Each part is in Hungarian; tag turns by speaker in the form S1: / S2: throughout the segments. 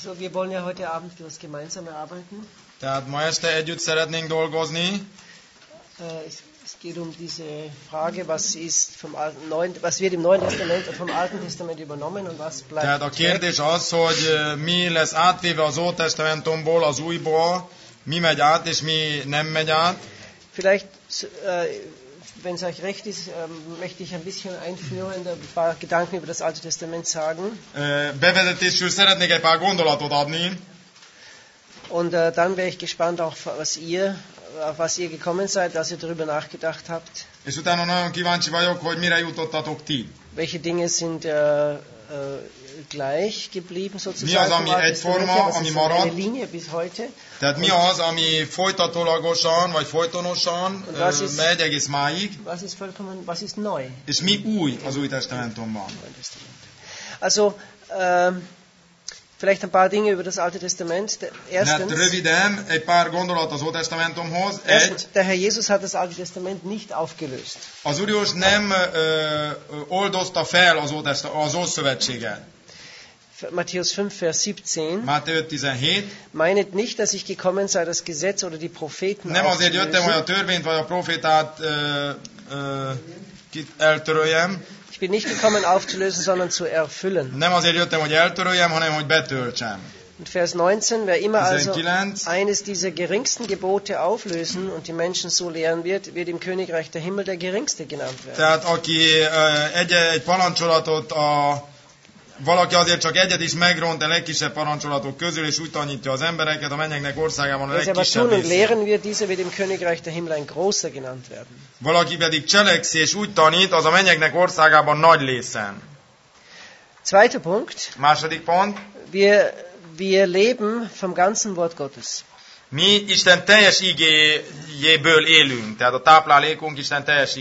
S1: Also wir wollen ja heute Abend etwas gemeinsam erarbeiten.
S2: Tehát ma este együtt szeretnénk dolgozni.
S1: Es geht um diese Frage, was wird im Neuen Testament vom Alten Testament übernommen und was bleibt.
S2: Tehát a kérdés az, hogy mi lesz átvéve az Ótestamentumból az Újból, mi megy át és mi nem megy át.
S1: Vielleicht, wenn es euch recht ist, möchte ich ein bisschen einführend ein paar Gedanken über das Alte Testament sagen.
S2: Bevezetésül szeretnék egy pár gondolatot adni.
S1: Und dann wäre ich gespannt auch, auf was ihr gekommen seid, als ihr darüber nachgedacht habt.
S2: És utána nagyon kíváncsi vagyok, hogy mire jutottatok ti.
S1: Welche Dinge sind gleich geblieben sozusagen?
S2: Mi az, ami egyforma, ami maradt?
S1: Eine Linie bis heute.
S2: Tehát mi az, ami folytatólagosan, vagy folytonosan megy egész máig?
S1: Was ist neu?
S2: És mi új az Új Testamentumban?
S1: Also, vielleicht ein paar Dinge über das Alte Testament. Erstens,
S2: röviden, egy pár gondolat az Ótestamentumhoz.
S1: Der Herr Jesus hat das Alte Testament nicht aufgelöst.
S2: Az Úr Jézus nem oldozta fel az Ószövetséget.
S1: Matthäus 5, Vers 17.
S2: Máté 5:17.
S1: Meinet nicht, dass ich gekommen sei, das Gesetz oder die Propheten
S2: nem azért jöttem, hogy a törvényt vagy a profétát eltöröljem.
S1: Ich bin nicht gekommen aufzulösen, sondern zu erfüllen.
S2: Nem azért jöttem, hogy eltöröljem, hanem hogy betöltsem.
S1: Und Vers 19, wer immer also
S2: 19.
S1: eines dieser geringsten Gebote auflösen und die Menschen so lehren wird im Königreich der Himmel der Geringste genannt werden.
S2: Tehát aki egy parancsolatot valaki azért csak egyet is megront a legkisebb parancsolatok közül, és úgy tanítja az embereket, a mennyeknek országában a legkisebb
S1: része.
S2: Valaki pedig cselekszi, és úgy tanít, az a mennyeknek országában nagy lészen.
S1: Zweiter Punkt.
S2: Második pont.
S1: Wir leben vom ganzen Wort Gottes.
S2: Mi Isten teljes igéjéből élünk, tehát a táplálékunk Isten teljes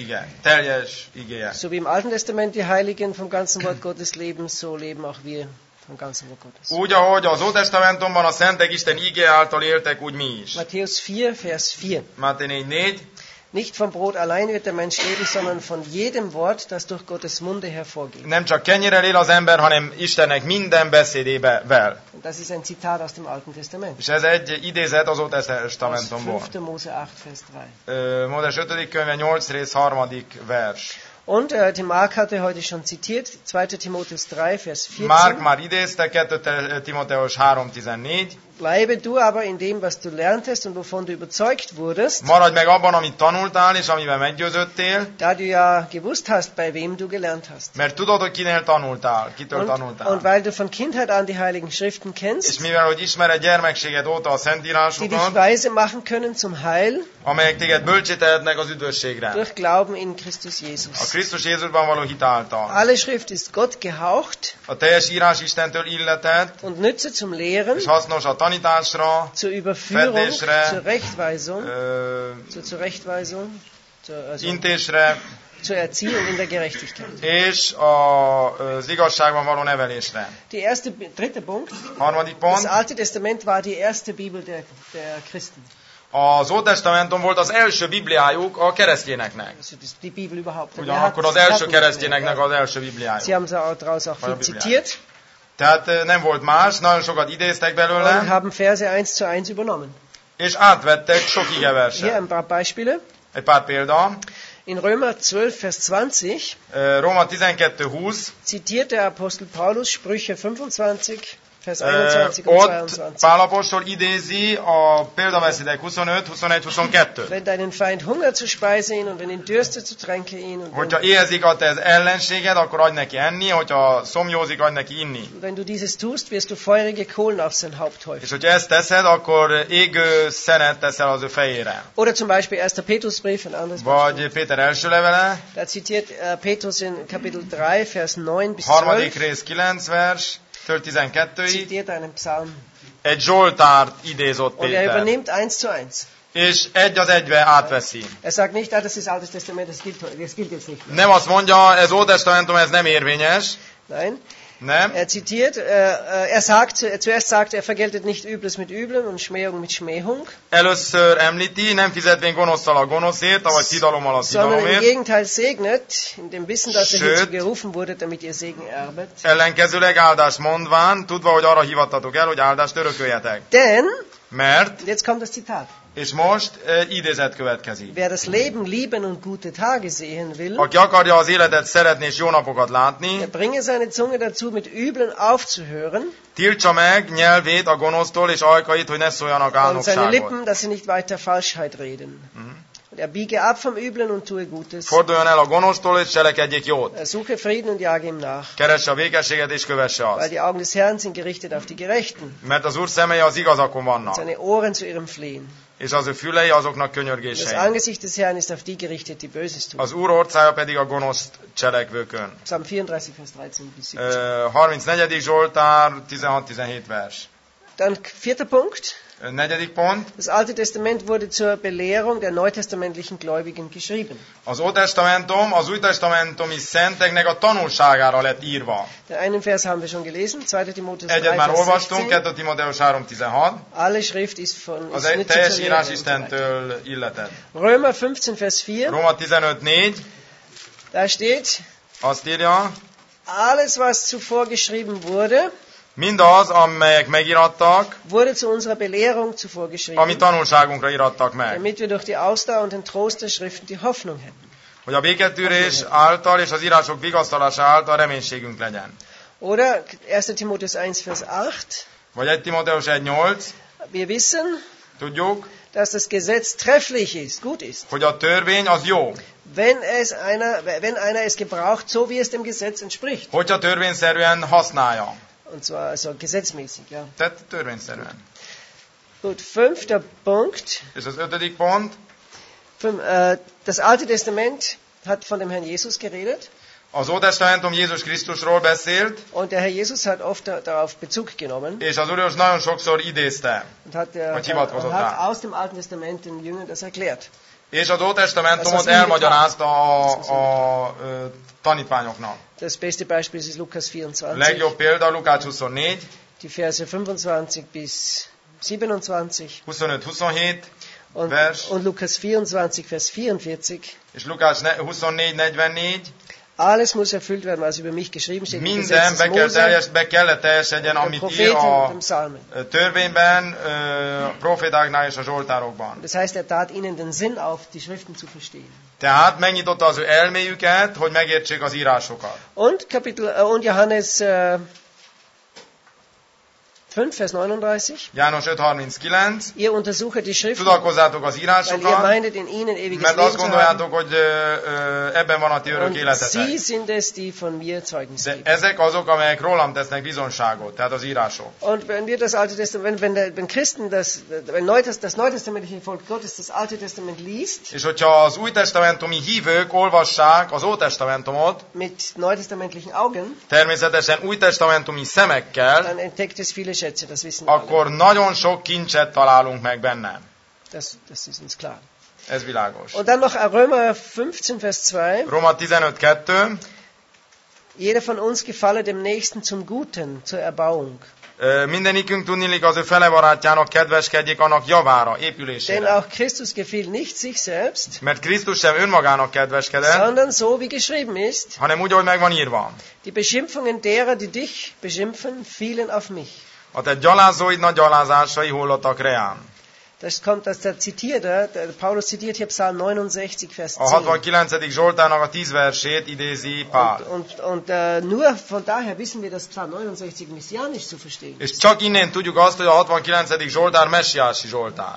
S2: igéje.
S1: So wie im Alten Testament die Heiligen vom ganzen Wort Gottes leben, so leben auch wir vom ganzen Wort Gottes.
S2: Úgy, ahogy az Ótestamentumban a szentek Isten igé által éltek, úgy mi is.
S1: Matthäus 4, Vers 4.
S2: Máté 4:4.
S1: Nicht vom Brot allein wird der Mensch leben, sondern von jedem Wort, das durch Gottes Munde hervorgeht.
S2: Nem csak kenyérrel él az ember, hanem Istennek minden beszédével.
S1: Und das ist ein Zitat aus dem Alten Testament.
S2: És ez egy idézet az Ótestamentumból.
S1: 5. Mose 8, Vers 3.
S2: Mózes 5. könyve 8. rész 3. vers.
S1: Und die Mark hatte heute schon zitiert, 2. Timotheus 3, Vers 14.
S2: Mark már idézte, 2. Timotheus 3:14.
S1: Bleibe du aber in dem, was du lerntest und wovon du überzeugt wurdest.
S2: Maradj meg abban, amit tanultál, és amiben meggyőződtél.
S1: Da du ja gewusst hast, bei wem du gelernt hast.
S2: Mert tudod, hogy kitől tanultál.
S1: Und weil du von Kindheit an die Heiligen Schriften kennst.
S2: És mivel, hogy ismered gyermekséged óta a Szentírásokat,
S1: die dich weise machen können zum Heil.
S2: Amelyek téged bölcsé tehetnek az üdvösségre.
S1: Durch Glauben in Christus Jesus.
S2: A Krisztus Jézusban való hit által.
S1: Alle Schrift ist Gott gehaucht.
S2: A teljes írás Istentől illetett.
S1: Und nütze zum Lehren.
S2: És hasznos a tanításra,
S1: zur Überführung,
S2: fedésre,
S1: zur Rechtweisung, zur Rechtweisung,
S2: intésre,
S1: zur Erziehung in der Gerechtigkeit.
S2: És az igazságban való nevelésre.
S1: Dritter Punkt.
S2: Harmadik pont.
S1: Das Alte Testament war die erste Bibel der Christen.
S2: Az Ótestamentum volt az első Bibliájuk a keresztényeknek.
S1: Die Bibel überhaupt.
S2: Ugyanakkor az első keresztényeknek az első Bibliájuk.
S1: Sie haben daraus auch viel zitiert.
S2: Tehát nem volt más, nagyon sokat idéztek belőle.
S1: Und haben Verse 1:1 übernommen.
S2: És átvettek sok igeverset.
S1: Hier ein paar Beispiele.
S2: Egy pár példa.
S1: In Römer 12, Vers 20
S2: Róma 12:20
S1: zitiert der Apostel Paulus Sprüche 25, Vers 21 und 22.
S2: Pál apostol idézi a példabeszédek 25, 21, 22.
S1: Wenn deinen Feind hungert, so speise ihn, und wenn ihn dürstet, so tränke ihn.
S2: Hogyha éhezik a te ellenséged, akkor adj neki enni, hogyha szomjózik, adj neki inni.
S1: Wenn du dieses tust, wirst du feurige Kohlen auf sein Haupt häufen.
S2: És hogyha ezt teszed, akkor égő szenet teszel az ő fejére.
S1: Oder zum Beispiel 1. Petrusbrief, ein anderes
S2: Vagy
S1: Beispiel.
S2: Péter első levele.
S1: Da zitiert Petrus in Kapitel 3, Vers 9 bis 12.
S2: Harmadik rész 9 vers. 12-ig.
S1: Zitiert einen Psalm.
S2: Egy Zsoltárt idézott
S1: Und
S2: Péter.
S1: übernimmt 1:1.
S2: És egy az egybe átveszi.
S1: Sagt nicht, das ist Altes Testament, das gilt jetzt nicht mehr.
S2: Nem azt mondja, ez Ótestamentum, ez nem érvényes.
S1: Nein.
S2: Nem.
S1: Er zitiert, zuerst sagt er vergeltet nicht Übles mit Üblem und Schmähung mit Schmähung.
S2: Először említi, nem fizetvén gonoszszal a gonoszért, vagy tidalommal a
S1: Sondern im
S2: tidalomért.
S1: Gegenteil segnet, in dem Wissen, dass er
S2: Sőt,
S1: hierzu gerufen wurde, damit ihr Segen erbet.
S2: Ellenkezőleg áldást mondván, tudva, hogy arra hivatatok el, hogy áldást örököljetek.
S1: Denn,
S2: Mert,
S1: jetzt kommt das Zitat,
S2: és most idézet következik.
S1: wer das Leben lieben und gute Tage sehen will,
S2: Aki akarja az életet szeretni és jó napokat látni,
S1: der bringe seine Zunge dazu, mit Üblen aufzuhören
S2: tiltsa meg nyelvét a gonosztól és ajkait, hogy ne szóljanak
S1: und seine
S2: álnokságot.
S1: Lippen, dass sie nicht weiter Falschheit reden. Und er biege ab vom Üblen und tue Gutes.
S2: Forduljon el a gonosztól és cselekedjék jót.
S1: Er suche Frieden und jage ihm nach.
S2: Keresse a békességet és kövesse
S1: Weil
S2: azt.
S1: die Augen des Herrn sind gerichtet auf die Gerechten.
S2: Mert az Úr szemei az igazakon vannak,
S1: Seine Ohren zu ihrem Flehen.
S2: és az ő fülei azoknak
S1: Das
S2: könyörgései.
S1: Angesicht des Herrn ist auf die gerichtet, die Böses tun.
S2: Az Úr orcája pedig a gonosz cselekvőkön.
S1: Psalm 34, Vers 13 bis 17.
S2: 34. Zsoltár, 16-17 vers.
S1: Dann vierter Punkt.
S2: Negyedik pont.
S1: Das Alte Testament wurde zur Belehrung der neutestamentlichen Gläubigen geschrieben.
S2: Az Ótestamentum az újtestamentumi szenteknek a tanulságára lett írva.
S1: Den einen Vers haben wir schon gelesen, 2. Timotheus 3,
S2: Egyet már
S1: Vers
S2: olvastunk,
S1: 16.
S2: 2. Timotheus 3.16.
S1: Alle Schrift ist
S2: Az
S1: nützlich
S2: teljes
S1: zur
S2: írás
S1: Lehre und so weiter.
S2: Istentől illetett.
S1: Römer 15, Vers 4,
S2: Róma 15.4
S1: da steht,
S2: azt írja,
S1: alles was zuvor geschrieben wurde,
S2: mindaz, amelyek megirattak,
S1: wurde zu unserer Belehrung zuvor
S2: ami
S1: geschrieben,
S2: tanulságunkra irattak meg.
S1: damit wir durch die Ausdauer und den Trost der Schriften die Hoffnung hätten.
S2: Hogy a béketűrés által és az írások vigasztalása által reménységünk legyen.
S1: Oder 1. Timotheus 1, Vers 8,
S2: Vagy 1 Timotheus 1.8,
S1: wir wissen,
S2: tudjuk,
S1: dass das Gesetz trefflich ist, gut ist.
S2: hogy a törvény az jó.
S1: Wenn einer es gebraucht, so wie es dem Gesetz entspricht.
S2: Hogyha törvényszerűen használja.
S1: Und zwar also gesetzmäßig, ja.
S2: Tehát törvényszerűen.
S1: Gut, fünfter Punkt.
S2: És az 5. pont,
S1: Das Alte Testament hat von dem Herrn Jesus geredet.
S2: az Ótestamentum Jézus Krisztusról beszélt,
S1: Und der Herr Jesus hat oft darauf Bezug genommen.
S2: és az Úr Jézus nagyon sokszor idézte.
S1: Und hat
S2: hivatkozott rá.
S1: aus dem Alten Testament den Jüngern das erklärt.
S2: És az Ótestamentumot
S1: Ez az
S2: elmagyarázta a tanítványoknak.
S1: Das beste Beispiel ist Lukas 24.
S2: Legjobb példa Lukács 24,
S1: Die Verse 25 bis 27.
S2: 25-27 vers,
S1: Und Lukas 24, Vers 44.
S2: és Lukács 24-44.
S1: Alles muss erfüllt werden, was über mich geschrieben steht. im
S2: Minden
S1: Gesetz des Mose,
S2: be kellett teljesedjen,
S1: den
S2: amit ír
S1: Propheten und
S2: a
S1: dem Psalmen.
S2: törvényben, a profétáknál és a zsoltárokban.
S1: Das heißt, er tat ihnen den Sinn auf, die Schriften zu verstehen.
S2: Tehát megnyitotta az ő elméjüket, hogy megértsék az írásokat.
S1: Und Johannes 5, Vers 39.
S2: János 5.39.
S1: Ihr untersuchet die Schriften,
S2: Tudakozzátok az
S1: weil ihr
S2: írásokat,
S1: meintet, in ihnen ewiges
S2: mert
S1: Leben
S2: azt
S1: zu haben.
S2: gondoljátok, hogy ebben van a ti örök
S1: Und
S2: életetek.
S1: sie sind es, die von mir Zeugnis
S2: De
S1: geben.
S2: ezek azok, amelyek rólam tesznek bizonságot, tehát az írások.
S1: Und wenn wir das Alte Testament, wenn Christen das neutestamentliche Volk Gottes das Alte Testament liest,
S2: És hogyha az új testamentumi hívők olvassák az ótestamentumot,
S1: mit neutestamentlichen Augen,
S2: természetesen új testamentumi szemekkel,
S1: dann entdeckt es viele Schätze, das wissen wir alle.
S2: akkor nagyon sok kincset találunk meg benne.
S1: Das ist uns klar.
S2: Ez világos.
S1: Und dann noch Römer 15, Vers 2.
S2: Roma 15.2.
S1: Jeder von uns gefalle dem Nächsten zum Guten, zur Erbauung.
S2: Mindenikünk tudniillik az ő fele barátjának kedveskedjék annak javára,
S1: Denn
S2: épülésére.
S1: auch Christus gefiel nicht sich selbst,
S2: Mert Krisztus sem önmagának kedveskedett,
S1: sondern so wie geschrieben ist,
S2: hanem úgy, ahogy meg van írva.
S1: die Beschimpfungen derer, die dich beschimpfen, fielen auf mich.
S2: A te gyalázóid nagy gyalázásai hullottak reám.
S1: Das kommt, dass der Paulus zitiert hier Psalm 69, Vers 10.
S2: A 69. Zsoltárnak a 10 versét idézi Pál.
S1: Und nur von daher wissen wir, dass Psalm 69 messianisch zu verstehen
S2: És
S1: ist.
S2: csak innen tudjuk azt, hogy a 69. Zsoltár messiási Zsoltár.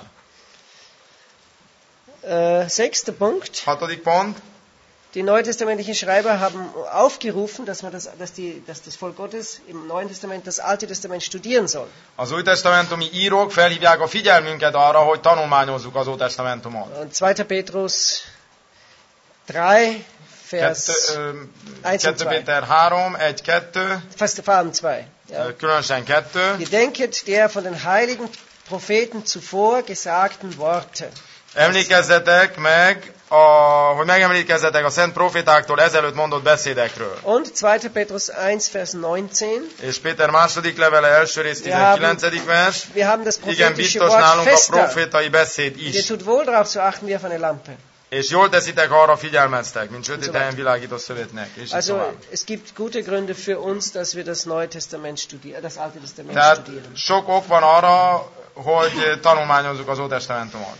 S1: Sechster Punkt.
S2: 6. pont.
S1: Die neutestamentlichen Schreiber haben aufgerufen, dass das Volk Gottes im Neuen Testament das Alte Testament studieren soll.
S2: Az újtestamentumi írók felhívják a figyelmünket arra, hogy tanulmányozzuk az Ótestamentumot.
S1: Und 2. Petrus 3, Vers 1 und
S2: 2
S1: 2.
S2: Péter 3, 1, 2,
S1: Fast vor allem 2. Ja.
S2: különösen 2.
S1: Gedenket der von den heiligen Propheten zuvor gesagten Worte.
S2: Emlékezzetek meg, hogy megemlékezzetek a szent profétáktól ezelőtt mondott beszédekről.
S1: Und 2. Petrus 1, Vers 19.
S2: És Péter második levele első rész 19. vers.
S1: Wir haben das
S2: Igen,
S1: prophetische
S2: biztos
S1: Wort
S2: nálunk a
S1: fester.
S2: profétai beszéd
S1: Ihr
S2: is.
S1: tut wohl darauf zu achten, wie auf eine Lampe.
S2: És jól teszitek, arra figyelmeztek, mint sötét helyen világító szövetnek. És így
S1: Also,
S2: tovább.
S1: es gibt gute Gründe für uns, dass wir das Neue Testament studieren, das Alte Testament
S2: Tehát
S1: studieren.
S2: sok ok van arra, hogy tanulmányozzuk az Ótestamentumot.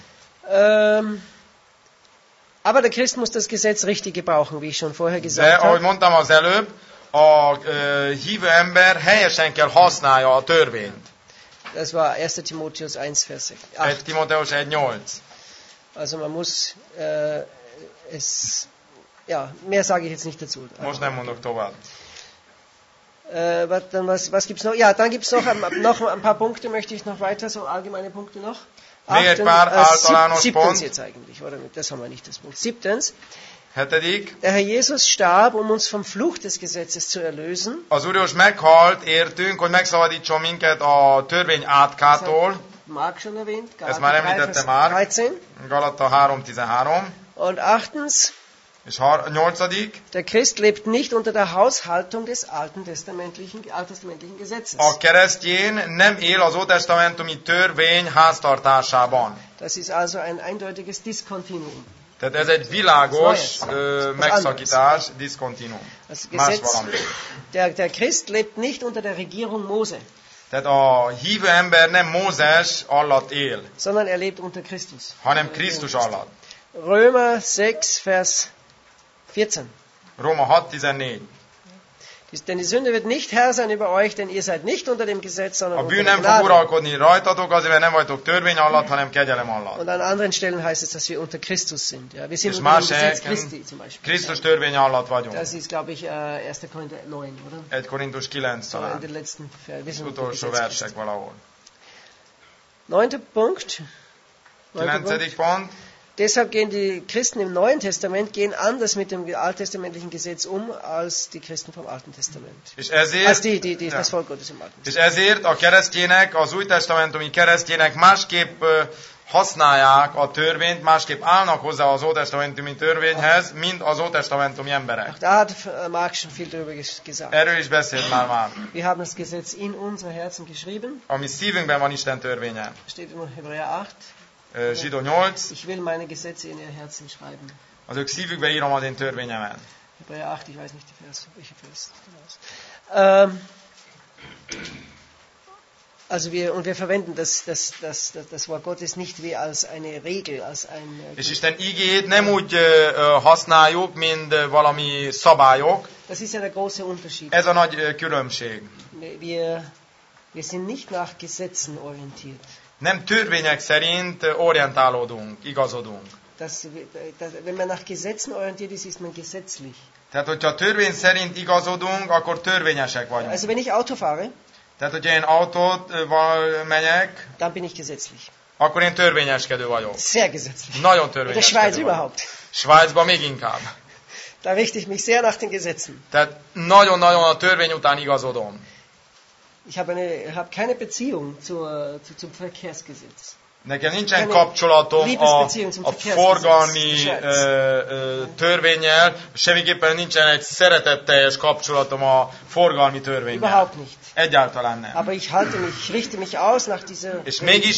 S1: Aber der Christ muss das Gesetz richtig gebrauchen, wie ich schon vorher
S2: De,
S1: gesagt
S2: ahogy
S1: habe.
S2: mondtam az előbb, a hívő ember helyesen kell használja a törvényt.
S1: Das war 1. Timotheus 1, Vers
S2: 1
S1: 8.
S2: Timotheus 1.8.
S1: Also man muss mehr sage ich jetzt nicht dazu.
S2: Most nem mondok tovább.
S1: Was gibt es noch? Ja, dann gibt es noch ein paar Punkte, möchte ich noch weiter, so allgemeine Punkte noch.
S2: Még egy pár általános
S1: Siebtens
S2: pont.
S1: jetzt eigentlich, oder? Das haben wir nicht, das Punkt. Siebtens,
S2: 7.
S1: der Herr Jesus starb, um uns vom Fluch des Gesetzes zu erlösen.
S2: Az Úr Jézus meghalt, értünk, hogy megszabadítson minket a törvény átkától.
S1: Mark schon erwähnt,
S2: Ez már említette már.
S1: 13.
S2: Galata 3.13.
S1: Und achtens,
S2: És 8.
S1: der Christ lebt nicht unter der Haushaltung des alttestamentlichen Gesetzes.
S2: A keresztjén nem él az ótestamentumi törvény háztartásában.
S1: Das ist also ein eindeutiges Diskontinuum.
S2: Tehát ez egy világos megszakítás, diszkontinum.
S1: Das
S2: Más
S1: Gesetz,
S2: valami.
S1: der Christ lebt nicht unter der Regierung Mose,
S2: Tehát a hívő ember nem Mózes alatt él,
S1: sondern er lebt unter Christus.
S2: hanem Krisztus alatt.
S1: Römer 6, Vers 14.
S2: Róma 6.14.
S1: Denn die Sünde wird nicht Herr sein über euch, denn ihr seid nicht unter dem Gesetz, sondern
S2: A
S1: unter
S2: bűn
S1: der
S2: nem fog
S1: Gnade.
S2: uralkodni rajtatok, azért mert nem vagytok törvény alatt, hanem kegyelem alatt.
S1: Und an anderen Stellen heißt es, dass wir unter Christus sind. Ja, wir sind
S2: És
S1: unter dem
S2: más
S1: Gesetz
S2: helyeken
S1: Christi zum Beispiel.
S2: Krisztus törvény alatt vagyunk.
S1: Das ist, glaube ich, 1. Korinther 9, oder?
S2: 1 Korintus 9
S1: So, in
S2: talán.
S1: den letzten wir sind unter dem
S2: Utolsó
S1: Gesetz
S2: versek
S1: Christi.
S2: valahol.
S1: 9. Punkt.
S2: 9. pont.
S1: Deshalb gehen die Christen im Neuen Testament gehen anders mit dem alttestamentlichen Gesetz um als die Christen vom Alten Testament.
S2: És
S1: Als
S2: ezért,
S1: das Volk Gottes im Alten
S2: és
S1: Testament.
S2: ezért a keresztjének, az új testamentumi keresztjének másképp használják a törvényt, másképp állnak hozzá az ótestamentumi törvényhez, mint az ótestamentumi emberek.
S1: Auch da hat Mark schon viel darüber gesagt.
S2: Erről is beszélt már.
S1: Wir haben das Gesetz in unsere Herzen geschrieben.
S2: Ami szívünkben van Isten törvénye.
S1: Steht in Hebräer 8.
S2: Zsidó 8.
S1: Ich will meine Gesetze in ihr Herzen schreiben.
S2: Az ők szívükbe írom az én törvényemet.
S1: Hebräer 8, ich weiß nicht die Vers, welche Vers. Also wir verwenden das Wort Gottes nicht wie als eine Regel, als ein...
S2: És Isten igét nem úgy használjuk, mint valami szabályok.
S1: Das ist ja der große Unterschied.
S2: Ez a nagy különbség.
S1: Wir sind nicht nach Gesetzen orientiert.
S2: Nem törvények szerint orientálódunk, igazodunk.
S1: Wenn man nach Gesetzen orientiert ist, ist man gesetzlich.
S2: Tehát, hogyha törvény szerint igazodunk, akkor törvényesek vagyunk.
S1: Also wenn ich Auto fahre,
S2: Tehát, hogyha én autóval megyek,
S1: dann bin ich gesetzlich.
S2: akkor én törvényeskedő vagyok.
S1: Sehr gesetzlich.
S2: Nagyon
S1: In der
S2: törvényeskedő
S1: Schweiz
S2: vagyok.
S1: überhaupt.
S2: Svájcban még inkább.
S1: Da richte ich mich sehr nach den Gesetzen.
S2: Tehát nagyon-nagyon a törvény után igazodom.
S1: Ich habe keine Beziehung zum Verkehrsgesetz.
S2: Nekem nincsen kapcsolatom a forgalmi törvénnyel, semmiképpen nincsen egy szeretetteljes kapcsolatom a forgalmi törvénnyel.
S1: Überhaupt nicht.
S2: Egyáltalán nem.
S1: Aber ich richte mich aus nach dieser...
S2: És mégis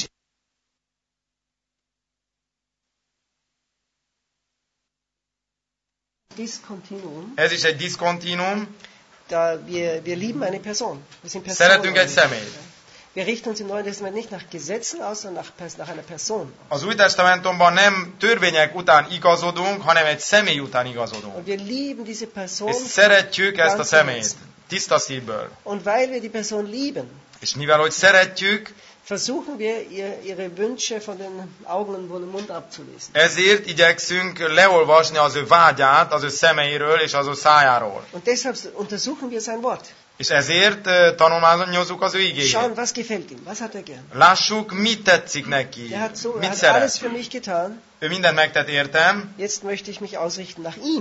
S1: Diskontinuum.
S2: ez is egy diszkontinum.
S1: Da wir lieben eine Person. Wir sind Personen.
S2: Szeretünk egy személyt.
S1: Wir richten uns im Neuen Testament nicht nach Gesetzen aus, sondern nach einer Person.
S2: Az Új Testamentumban nem törvények után igazodunk, hanem egy személy után igazodunk.
S1: Und wir lieben diese Person.
S2: És szeretjük ezt a személyt. Tiszta szívből.
S1: Und weil wir die Person lieben,
S2: És mivel, hogy szeretjük,
S1: versuchen wir, ihre Wünsche von den Augen und von dem Mund abzulesen.
S2: ezért igyekszünk leolvasni az ő vágyát, az ő szemeiről és az ő szájáról.
S1: Und deshalb untersuchen wir sein Wort.
S2: És ezért tanulmányozzuk az ő igéjét.
S1: Schauen, was gefällt ihm, was hat er gern.
S2: Lássuk, mit tetszik neki,
S1: Er hat
S2: mit
S1: alles
S2: szeret.
S1: für mich getan.
S2: Ő mindent megtett értem,
S1: Jetzt möchte ich mich ausrichten nach ihm.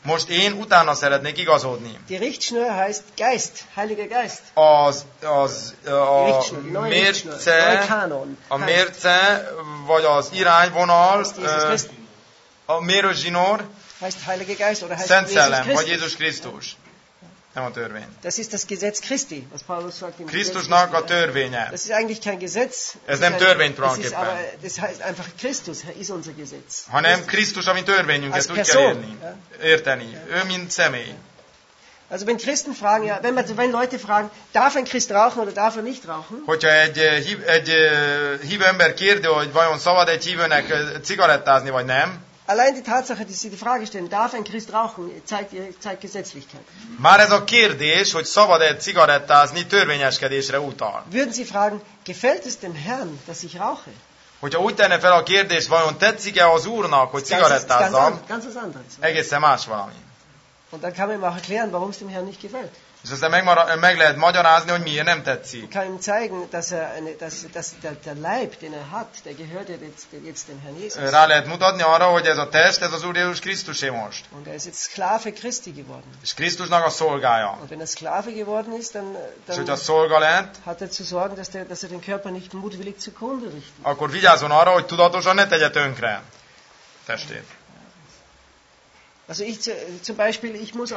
S2: Most én utána szeretnék igazodni.
S1: Die Richtschnur heißt Geist, Heiliger Geist.
S2: A
S1: Die neue Richtschnur, neue Kanon.
S2: a mérce, vagy az irányvonal,
S1: Heißt Jesus Christus.
S2: a mérőzsinór,
S1: Heißt Heiliger Geist oder heißt
S2: Szent
S1: Jesus
S2: Szellem, vagy
S1: Christus.
S2: Jézus Krisztus. Nem a törvény.
S1: Das ist das Gesetz Christi, was Paulus sagt. Im
S2: Krisztusnak a
S1: Gesetz Christi.
S2: törvénye.
S1: Das ist eigentlich kein Gesetz.
S2: Ez nem törvény tulajdonképpen.
S1: Aber das heißt einfach Christus ist unser Gesetz.
S2: Hanem Krisztus, ami törvényünk,
S1: Als
S2: ezt úgy kell
S1: Person,
S2: érteni. Ő, mint személy.
S1: Also wenn Christen fragen, ja, wenn Leute fragen, darf ein Christ rauchen oder darf er nicht rauchen?
S2: Hogyha egy hívő ember kérdi, hogy vajon szabad egy hívőnek cigarettázni, vagy nem,
S1: Allein die Tatsache, dass Sie die Frage stellen, darf ein Christ rauchen, zeigt Gesetzlichkeit.
S2: már ez a kérdés, hogy szabad-e cigarettázni, törvényeskedésre utal.
S1: Würden Sie fragen, gefällt es dem Herrn, dass ich rauche?
S2: Hogyha úgy tenne fel a kérdést, vajon tetszik-e az Úrnak, hogy cigarettázzam,
S1: Ganz was anderes.
S2: egészen más valami.
S1: Und dann kann man ihm auch erklären, warum es dem Herrn nicht gefällt.
S2: És aztán meg lehet magyarázni, hogy miért nem tetszik.
S1: Man kann ihm zeigen, dass der Leib, den hat, der gehört jetzt dem Herrn Jesus.
S2: Rá lehet mutatni arra, hogy ez a test, ez az Úr Jézus Krisztusé most.
S1: Und er ist jetzt Sklave Christi geworden.
S2: És Krisztusnak a szolgája.
S1: Und wenn er Sklave geworden ist,
S2: És hogyha
S1: dann
S2: szolga lett,
S1: hat er zu sorgen, dass er den Körper nicht mutwillig zugrunde richtet.
S2: akkor vigyázzon arra, hogy tudatosan ne tegye tönkre testét.
S1: Also ich zum Beispiel,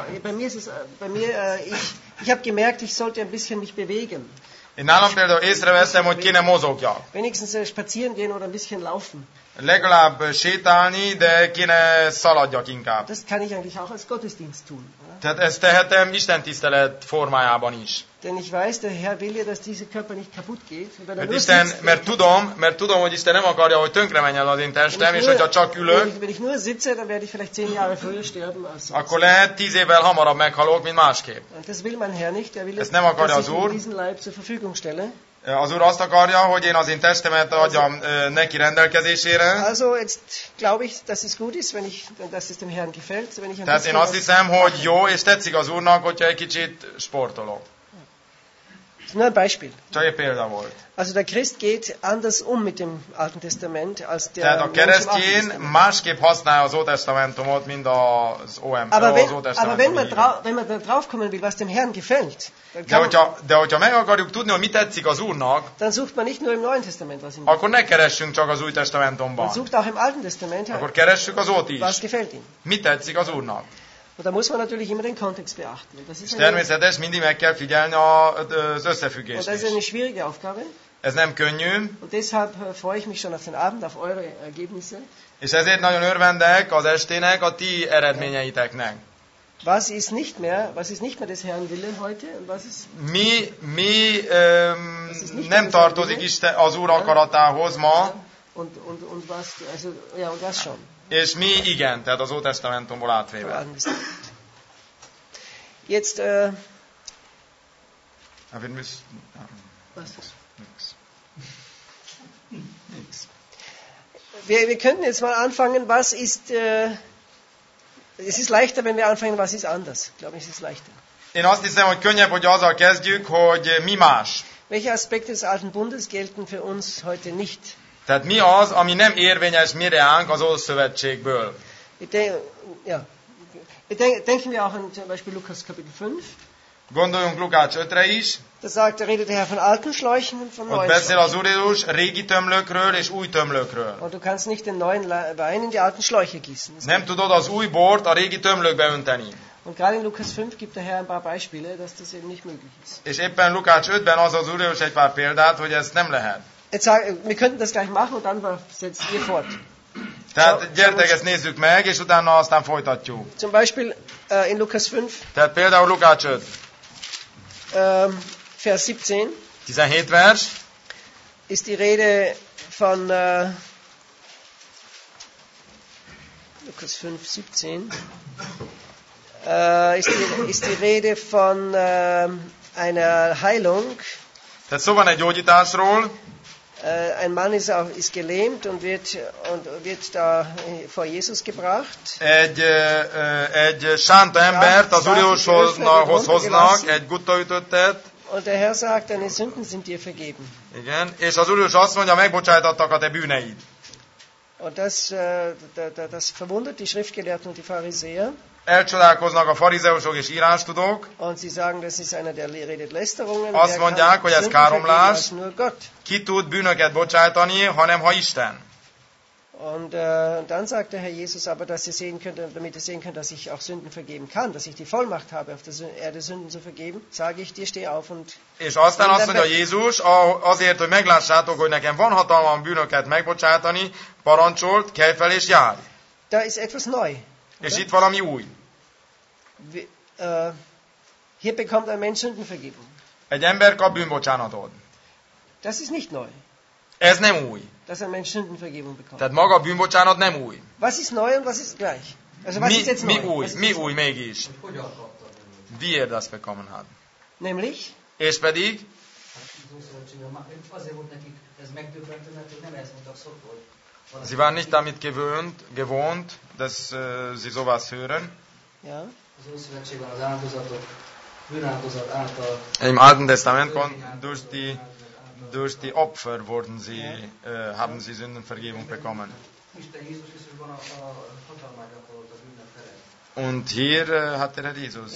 S1: ich habe gemerkt, ich sollte ein bisschen mich bewegen.
S2: Én nálam például észreveszem, hogy kéne mozogjak.
S1: Wenigstens spazieren gehen oder ein bisschen laufen.
S2: Legalább sétálni, de kéne szaladjak inkább.
S1: Das kann ich eigentlich auch als Gottesdienst tun. Oder?
S2: Tehát ezt tehetem Isten tisztelet formájában is.
S1: Denn ich weiß, der Herr will ja, dass dieser Körper nicht kaputt geht. Wenn er
S2: Mert tudom, hogy Isten nem akarja, hogy tönkre menjen az én testem, és hogyha csak ülök,
S1: wenn ich nur sitze, dann werde ich vielleicht 10 Jahre früher sterben als sonst.
S2: akkor lehet 10 évvel hamarabb meghalok, mint másképp.
S1: Und das will mein Herr nicht. Er will,
S2: Ezt nem akarja
S1: dass
S2: az
S1: ich
S2: Úr.
S1: diesen Leib zur Verfügung stelle.
S2: Az Úr azt akarja, hogy én az én testemet adjam neki rendelkezésére.
S1: Also jetzt glaube ich, dass es gut ist, dass es dem Herrn gefällt, wenn ich ein
S2: Tehát én azt hiszem, hogy jó, és tetszik az Úrnak, hogyha egy kicsit sportolok.
S1: Nur ein Beispiel.
S2: Csak egy példa volt.
S1: Also der Christ geht anders mit dem Alten Testament als der
S2: Tehát a
S1: Mensch im Alten
S2: keresztény
S1: Testament.
S2: másképp használja az Ótestamentumot, mint az
S1: Aber
S2: Ótestamentum.
S1: wenn man da drauf kommen will, was dem Herrn gefällt,
S2: De hogyha meg akarjuk tudni, hogy mi tetszik az Úrnak,
S1: dann sucht man nicht nur im Neuen Testament, was ihm
S2: akkor ne keressünk csak az Új
S1: man
S2: Testamentumban.
S1: sucht auch im Alten Testament,
S2: Akkor keressük az Ót
S1: was
S2: is.
S1: gefällt ihm.
S2: Mi tetszik az Úrnak?
S1: Und da muss man natürlich immer den Kontext beachten. Und das
S2: És
S1: ist
S2: természetes, mindig meg kell figyelni az összefüggést
S1: eine
S2: is.
S1: schwierige Aufgabe.
S2: Ez nem könnyű,
S1: Und deshalb freue ich mich schon auf den Abend, auf eure Ergebnisse.
S2: és ezért nagyon örvendek az estének a ti eredményeiteknek.
S1: Was ist nicht mehr des Herrn Wille heute? Und was ist
S2: Mi nem tartozik Isten az Úr akaratához ma,
S1: und was, also, ja, und was schon.
S2: és mi igen, tehát az Ótestamentumból átvéve.
S1: Jetzt,
S2: Hát, wir müssen...
S1: was ist?
S2: Nix.
S1: Wir könnten jetzt mal anfangen, was ist, es ist leichter, wenn wir anfangen, was ist anders. Ich glaube, es ist leichter.
S2: Én azt hiszem, hogy könnyebb, hogy azzal kezdjük, hogy mi más.
S1: Welche Aspekte des Alten Bundes gelten für uns heute nicht?
S2: Tehát mi az, ami nem érvényes mi reánk az Ószövetségből.
S1: Denken wir auch an zum Beispiel Lukas Kapitel 5.
S2: Gondoljunk Lukács 5-re is,
S1: Da redet der Herr von alten Schläuchen und von
S2: ott
S1: neuen
S2: beszél az
S1: Schläuchen.
S2: Úr Jézus régi tömlökről és új tömlökről.
S1: Und du kannst nicht den neuen Wein in die alten Schläuche gießen. Das
S2: Nem tudod az új bort a régi tömlökbe önteni.
S1: Und gerade in Lukas 5 gibt der Herr ein paar Beispiele, dass das eben nicht möglich ist.
S2: És éppen Lukács 5-ben az Úr Jézus egy pár példát, hogy ez nem lehet.
S1: Wir könnten das gleich machen und dann setzt ihr fort.
S2: Tehát gyertek, ezt nézzük meg, és utána aztán folytatjuk.
S1: Zum Beispiel in Lukas 5,
S2: Tehát például Lukács 5,
S1: Vers 17
S2: 17 vers,
S1: ist die Rede von Lukas 5, 17 ist die Rede von einer Heilung.
S2: tehát szó van egy gyógyításról,
S1: Ein Mann ist gelähmt und wird da vor Jesus gebracht.
S2: Egy sánta embert az Úr Jézushoz hoznak, egy guttaütöttet,
S1: Und der Herr sagt, deine Sünden sind dir vergeben.
S2: igen, és az Úr Jézus azt mondja, megbocsájtattak a te bűneid.
S1: Und das verwundert die Schriftgelehrten und die Pharisäer.
S2: Elcsodálkoznak a farizeusok és írástudók,
S1: Und sie sagen, das ist einer, der redet Lästerungen.
S2: azt mondják, hogy ez káromlás,
S1: als nur Gott.
S2: ki tud bűnöket bocsájtani, hanem ha Isten.
S1: Und dann sagt der Herr Jesus aber, dass ihr sehen könnt, damit ihr sehen könnt, dass ich auch Sünden vergeben kann, dass ich die Vollmacht habe, auf der Erde Sünden zu vergeben, sage ich dir, steh auf und...
S2: És aztán azt mondja Jézus, azért, hogy meglássátok, hogy nekem van hatalmam bűnöket megbocsátani, parancsolt, kelj fel és járj.
S1: Da ist etwas neu.
S2: És itt valami új.
S1: Hier bekommt ein Mensch Sündenvergebung.
S2: Egy ember kap bűnbocsánatot.
S1: Das ist nicht neu.
S2: Ez nem új.
S1: Dass ein Mensch Sündenvergebung bekommt.
S2: Tehát maga a bűnbocsánat nem új.
S1: Was ist neu und was ist gleich? Also was ist jetzt neu?
S2: Mi új mégis? Wie er das bekommen hat.
S1: Nämlich?
S2: És pedig? Sie waren nicht damit gewohnt, dass sie sowas hören.
S1: Ja.
S2: Im Alten Testament durch die Opfer haben sie Sündenvergebung bekommen. Und hier hat der Herr Jesus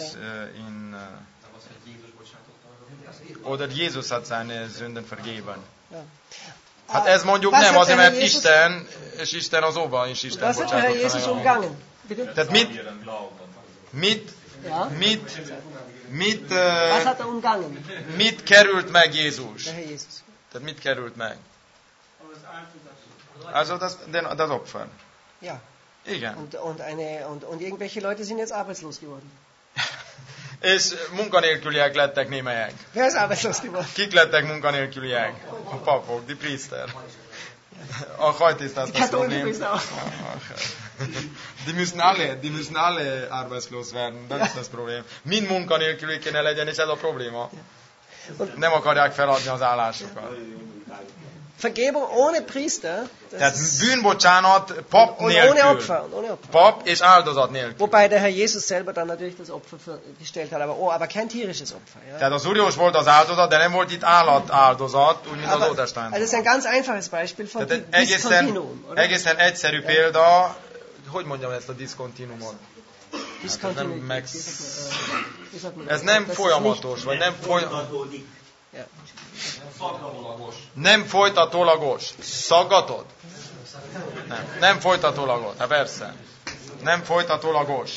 S2: oder Jesus hat seine Sünden vergeben.
S1: Ja.
S2: Hát ez mondjuk nem azért, mert Isten az óva, és Isten
S1: bocsátott. Was hat der Herr Jesus umgangen?
S2: Tehát
S1: was hat er umgangen?
S2: Mit került meg Jézus?
S1: Der Herr Jesus.
S2: Tehát mit került meg? Also das Opfer.
S1: Ja.
S2: Igen.
S1: Und irgendwelche Leute sind jetzt arbeitslos geworden.
S2: És munkanélküliek lettek némelyek.
S1: Wer ist arbeitslos geworden?
S2: Kik lettek munkanélküliek? A papok, die Priester. Heute ist das Problem. Die müssen alle arbeitslos werden. Das ist das Problem. Mind munkanélküli kéne legyen, és ez a probléma. Nem akarják feladni az állásokat.
S1: Vergebung ohne Priester.
S2: Tehát bűnbocsánat pap nélkül.
S1: Ohne Opfer.
S2: Pap és áldozat nélkül.
S1: Wobei der Herr Jesus selber dann natürlich das Opfer gestellt hat, aber kein tierisches Opfer. Ja?
S2: Tehát az Úr Jézus volt az áldozat, de nem volt itt állatáldozat, úgy mint az Ótestament.
S1: Also das ist ein ganz einfaches Beispiel von Diskontinuum.
S2: Egészen egyszerű példa, hogy mondjam ezt a diszkontinumot? Ez nem folyamatos, vagy nem folyamatos. Nem folytatólagos. Szaggatod? Nem folytatólagos. Hát persze. Nem folytatólagos.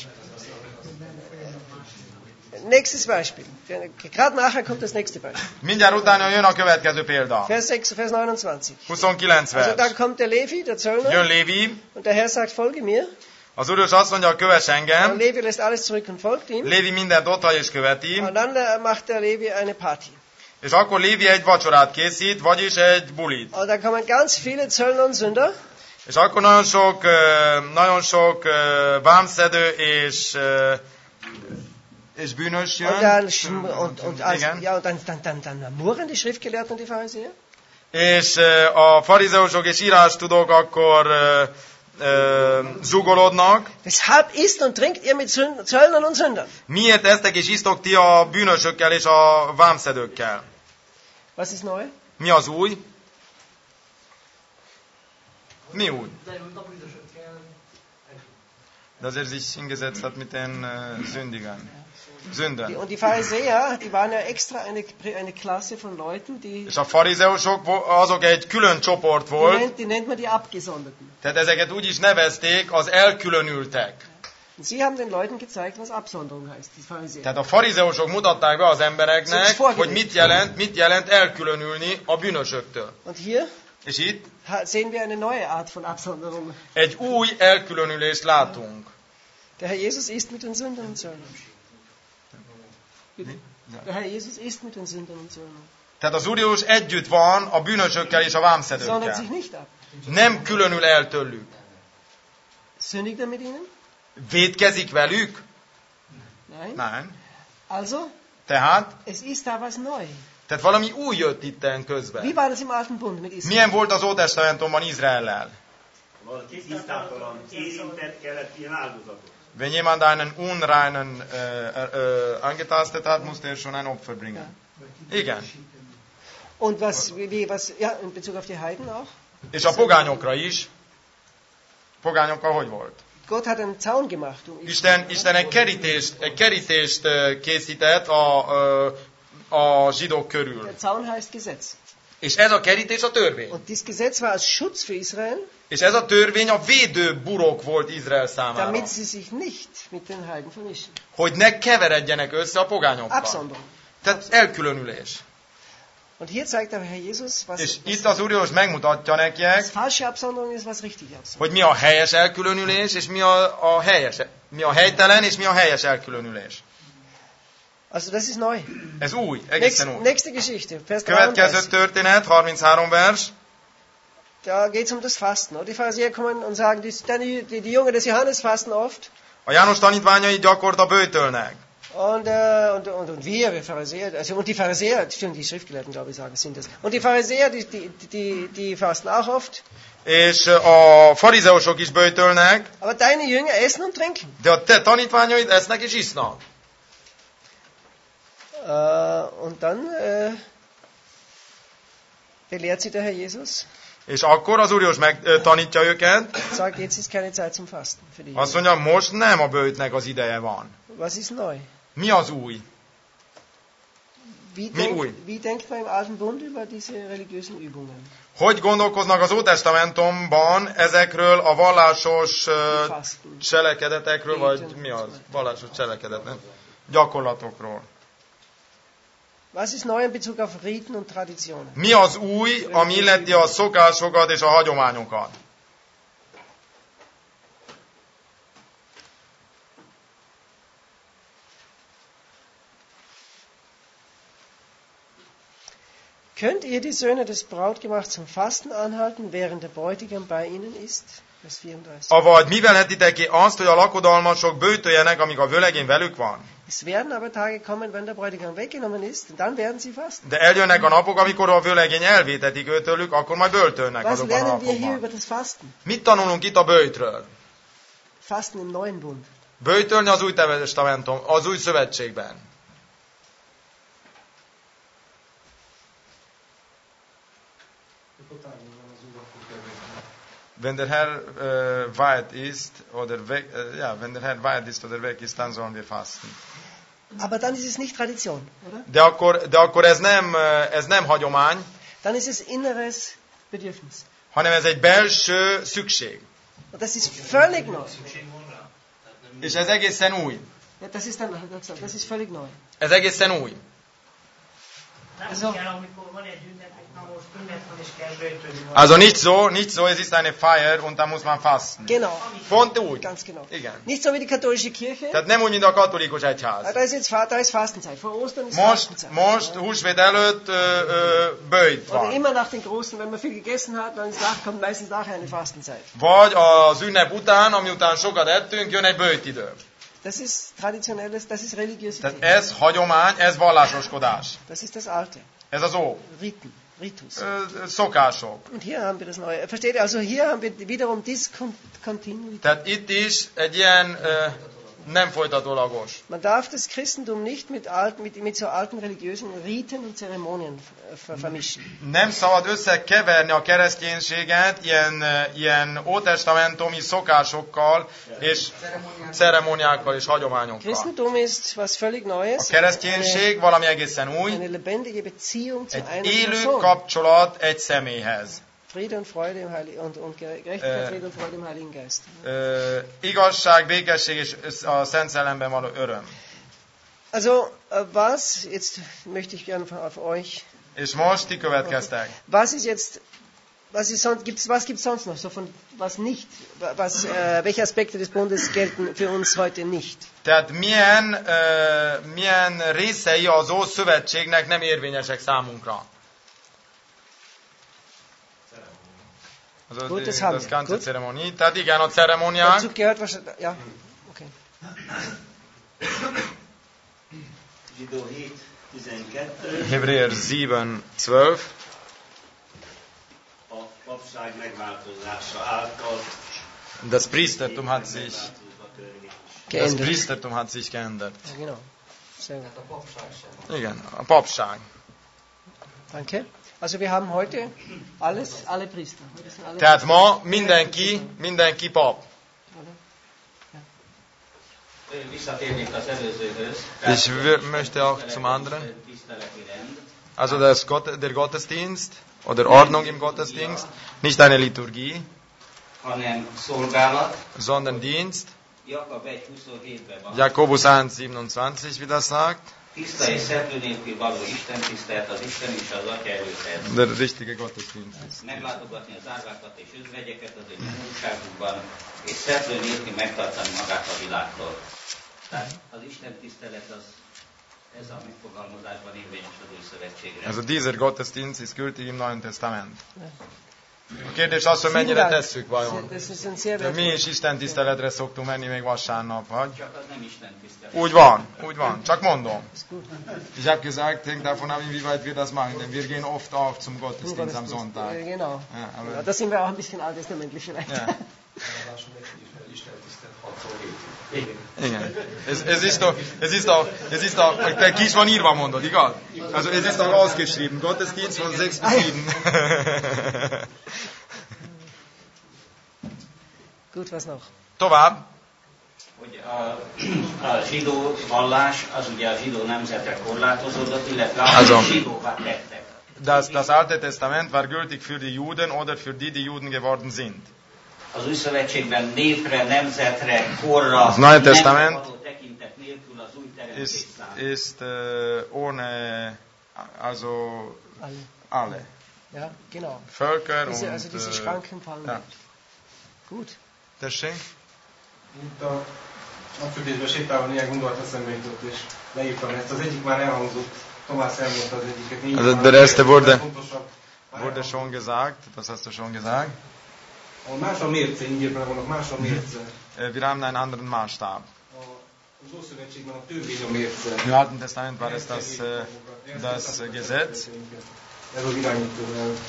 S1: Nächstes Beispiel. Gerade nachher kommt das nächste Beispiel.
S2: Mindjárt utána jön a következő példa.
S1: Vers 29.
S2: 29 vers.
S1: Also da kommt der Levi, der Zöllner.
S2: Jön Lévi.
S1: Und der Herr sagt, folge mir.
S2: Az Úr azt mondja, kövess engem.
S1: Und Levi lässt alles zurück und folgt ihm.
S2: Lévi mindent otthagy és követi.
S1: Und dann macht der Levi eine Party.
S2: És akkor Lévi egy vacsorát készít, vagyis egy bulit.
S1: Und da kommen ganz viele Zöllner und Sünder.
S2: És akkor nagyon sok vámszedő és bűnös jön.
S1: Dann murren die Schriftgelehrten und die Pharisäer.
S2: És a farizeusok és írástudók akkor zugolódnak.
S1: Weshalb isst und trinkt ihr mit Zöllnern und Sündern?
S2: Miért esztek és isztok ti a bűnösökkel és a vámszedőkkel?
S1: Was ist neu?
S2: Mi az új? Mi új? Dass er sich hingesetzt hat mit den Sündigern. Sünder.
S1: Und die Pharisäer, die waren ja extra eine Klasse von Leuten, die...
S2: És a farizeusok, azok egy külön csoport volt.
S1: Die nennt man die Abgesonderten.
S2: Tehát ezeket úgy is nevezték, az elkülönültek.
S1: Und sie haben den Leuten gezeigt, was Absonderung heißt, die Pharisäer.
S2: Tehát a farizeusok mutatták be az embereknek, hogy mit jelent elkülönülni a bűnösöktől.
S1: Und hier?
S2: És itt?
S1: Sehen wir eine neue Art von Absonderung.
S2: Egy új elkülönülést látunk.
S1: Der Herr Jesus isst mit den Sündern und Zöllnern. Der Herr Jesus isst mit den Sündern und Zöllnern.
S2: Tehát az Úr Jézus együtt van a bűnösökkel és a vámszedőkkel.
S1: Sondert sich nicht ab.
S2: Nem különül el tőlük.
S1: Sündigt mit ihnen?
S2: Vétkezik velük?
S1: Nein. Also?
S2: Tehát?
S1: Es ist da was neu.
S2: Tehát valami új jött itten közben.
S1: Wie war das im Alten Bund mit Israel?
S2: Milyen volt az Ótestamentumban Izraellel?
S3: Valaki tisztátalan, érintett kellett ilyen áldozatot.
S2: Wenn jemand einen Unreinen angetastet hat, musste er schon ein Opfer bringen. Ja. Igen.
S1: Und was, ja, in Bezug auf die Heiden auch?
S2: És a pogányokra is. Pogányokkal hogy volt?
S1: Gott hat einen Zaun gemacht.
S2: Isten egy kerítést készített a zsidók körül.
S1: Der Zaun heißt Gesetz.
S2: És ez a kerítés a törvény.
S1: Und dieses Gesetz war als Schutz für Israel,
S2: És ez a törvény a védő burok volt Izrael számára.
S1: damit sie sich nicht mit den Heiden vermischen.
S2: Hogy ne keveredjenek össze a pogányokkal.
S1: Absonderung.
S2: Tehát elkülönülés.
S1: Und hier zeigt der Herr Jesus,
S2: És itt az Úr Jézus megmutatja
S1: was
S2: nekik,
S1: falsche Absonderung ist, was richtige Absonderung.
S2: hogy mi a helyes elkülönülés, és mi a helytelen, és mi a helyes elkülönülés.
S1: Also das ist neu.
S2: Ez új, egészen új.
S1: Nächste Geschichte, Vers
S2: Következő
S1: 33.
S2: történet, 33 vers.
S1: Da geht es um das Fasten. Die Pharisäer kommen und sagen, die Jünger des Johannes fasten oft.
S2: A János tanítványai gyakorta böjtölnek.
S1: Und wir Pharisäer, und die Pharisäer, stimmt, die Schriftgelehrten, glaube ich, sagen, sind das. Und die Pharisäer, die fasten auch oft.
S2: És a farizeusok is böjtölnek,
S1: Aber deine Jünger essen und trinken.
S2: de a te tanítványaid esznek és isznak.
S1: Und dann belehrt sie der Herr Jesus.
S2: És akkor az Úr Jézus megtanítja őket,
S1: Sagt, jetzt ist keine Zeit zum Fasten für die
S2: azt
S1: Jünger.
S2: mondja, most nem a böjtnek az ideje van.
S1: Was ist neu?
S2: Mi az új?
S1: Wie denkt man im Alten Bund über diese religiösen Übungen?
S2: Hogy gondolkoznak az Ótestamentumban ezekről a vallásos cselekedetekről, vagy mi az? Vallásos cselekedet, nem? Gyakorlatokról.
S1: Was ist neu in Bezug auf Riten und Traditionen?
S2: Mi az új, ami illeti a szokásokat és a hagyományokat?
S1: Könnt ihr die Söhne des Brautgemachts zum Fasten anhalten, während der Bräutigam bei ihnen ist? Vers 34.
S2: Avagy mivel hetitek ki azt, hogy a lakodalmasok böjtöljenek, amíg a vőlegény velük van?
S1: Es werden aber Tage kommen, wenn der Bräutigam weggenommen ist, und dann werden sie fasten.
S2: De eljönnek a napok, amikor a vőlegény elvétetik őtőlük, akkor majd böjtölnek
S1: Was
S2: azokban a
S1: lernen wir hier über
S2: napokban.
S1: das Fasten?
S2: Mit tanulunk itt a böjtről?
S1: Fasten im Neuen Bund.
S2: Böjtölni az új testamentum, az új szövetségben. Wenn der Herr weit ist, wenn der Herr weit ist oder weg ist, dann sollen wir fasten.
S1: Aber dann ist es nicht Tradition, oder?
S2: De akkor ez nem hagyomány,
S1: Dann ist es inneres Bedürfnis.
S2: hanem ez egy belső szükség.
S1: Und das ist völlig neu.
S2: És ez egészen új.
S1: Ja, das ist völlig neu.
S2: Ez egészen új.
S3: Nem kell, amikor van egy ünnep, na most ünnep van és kell böjtölni.
S2: Also nicht so, es ist eine Feier und da muss man fasten.
S1: Genau.
S2: Pont úgy.
S1: Ganz genau.
S2: Igen.
S1: Nicht so wie die katholische Kirche.
S2: Tehát nem úgy, mint a katolikus egyház.
S1: Da ist Fastenzeit. Vor Ostern ist Fastenzeit.
S2: Most húsvét előtt böjt
S1: Oder
S2: van.
S1: immer nach den großen, wenn man viel gegessen hat, dann kommt meistens nachher eine Fastenzeit.
S2: Vagy az ünnep után, ami után sokat ettünk, jön egy böjtidő.
S1: Das ist traditionelles, das ist Religiosität.
S2: Tehát ez hagyomány, ez vallásoskodás.
S1: Das ist das Alte.
S2: Ez az
S1: Ritus.
S2: Szokások.
S1: Und hier haben wir das Neue. Versteht ihr? Also hier haben wir wiederum Discontinuität.
S2: Tehát itt is egy ilyen nem folytatólagos.
S1: Man darf das Christentum nicht mit so alten religiösen Riten und Zeremonien vermischen.
S2: Nem szabad összekeverni a kereszténységet ilyen ótestamentumi szokásokkal és ceremóniákkal és hagyományokkal.
S1: Christentum ist was völlig Neues.
S2: A kereszténység valami egészen új,
S1: Eine lebendige Beziehung zu
S2: egy
S1: einer
S2: élő
S1: Person.
S2: kapcsolat egy személyhez.
S1: Friede und Freude im Heiligen und Gerechtigkeit, Friede und Freude im Heiligen Geist.
S2: Igazság, békesség és a Szent Szellemben való öröm.
S1: Also, jetzt möchte ich gerne auf euch.
S2: És most ti következtek.
S1: Was gibt's sonst noch? So von welche Aspekte des Bundes gelten für uns heute nicht?
S2: Tehát milyen részei az Ószövetségnek nem érvényesek számunkra?
S1: Gut, das haben wir. Gut.
S2: Zeremonie. Tehát igen, a ceremóniák.
S1: Dazu gehört wahrscheinlich, ja, okay.
S3: Zsidó 7:12.
S2: Hebräer 7:12.
S3: A papság megváltozása által
S2: Das Priestertum hat sich geändert.
S1: Ja, genau. Sehr gut.
S2: Igen, a papság.
S1: Danke. Also wir haben heute alle Priester. Heute sind alle
S2: Tehát ma mindenki pap.
S4: Visszatérnék az előzőhöz.
S2: Ich möchte auch zum anderen.
S4: Tiszteleti rend.
S2: Also der Gottesdienst oder Ordnung im Gottesdienst, nicht eine Liturgie,
S4: hanem szolgálat.
S2: sondern Dienst.
S4: Jakab 1.27-ben van.
S2: Jakobus 1,27, wie das sagt.
S4: Tiszta és szeplő nélkül való Isten tisztelet az Isten és az Atya előtt.
S2: Der richtige Gottesdienst.
S4: Meglátogatni az árvákat és özvegyeket az ő nyomorúságukban, és szeplő nélkül megtartani magát a világtól. Tehát az Isten tisztelet az ez a megfogalmazásban érvényes az új szövetségre.
S2: Also dieser Gottesdienst ist gültig im Neuen Testament. A kérdés az, hogy mennyire tesszük vajon.
S1: Das ist ein sehr
S2: De mi is Isten tiszteletre szoktunk menni még vasárnap, vagy?
S4: Csak az nem Isten tisztelet.
S2: Úgy van, csak mondom. Ich habe gesagt, hängt davon ab, inwieweit wir das machen, denn wir gehen oft auch zum Gottesdienst am Sonntag.
S1: Genau.
S2: Ja, aber,
S1: Ja, da sind wir auch ein bisschen alttestamentlich vielleicht.
S2: ja. Igen. Es ist doch, der Kies van írva mondod, igaz? Also es ist doch ausgeschrieben, Gottesdienst von 6 bis 7.
S1: Gut, was noch?
S2: Tovább.
S4: Hogy a zsidó vallás az ugye a zsidó nemzetre korlátozódott, illetve a zsidóvá tettek.
S2: Das Alte Testament war gültig für die Juden oder für die Juden geworden sind.
S4: Az új szövetségben népre, nemzetre, korra,
S2: Az Neue Testament
S4: való tekintet nélkül az új teremtés szám.
S2: ist ohne, also alle.
S1: Ja, genau.
S2: Völker
S1: Diese
S2: und...
S1: Schranken fallen
S2: ja.
S1: nicht. Gut.
S2: Tessék?
S5: Itt a napsütésben sétálva néhány gondolat eszembe jutott, és leírtam ezt. Az egyik már elhangzott, Tomás elmondta az egyiket.
S2: Also der erste wurde schon gesagt, das hast du schon gesagt.
S5: Más a mérce, így érben vannak, más a mérce.
S2: Wir haben einen anderen Maßstab.
S5: Az Ószövetségben a törvény a mérce.
S2: Im Alten Testament war es das Gesetz.
S5: Ez az irányító.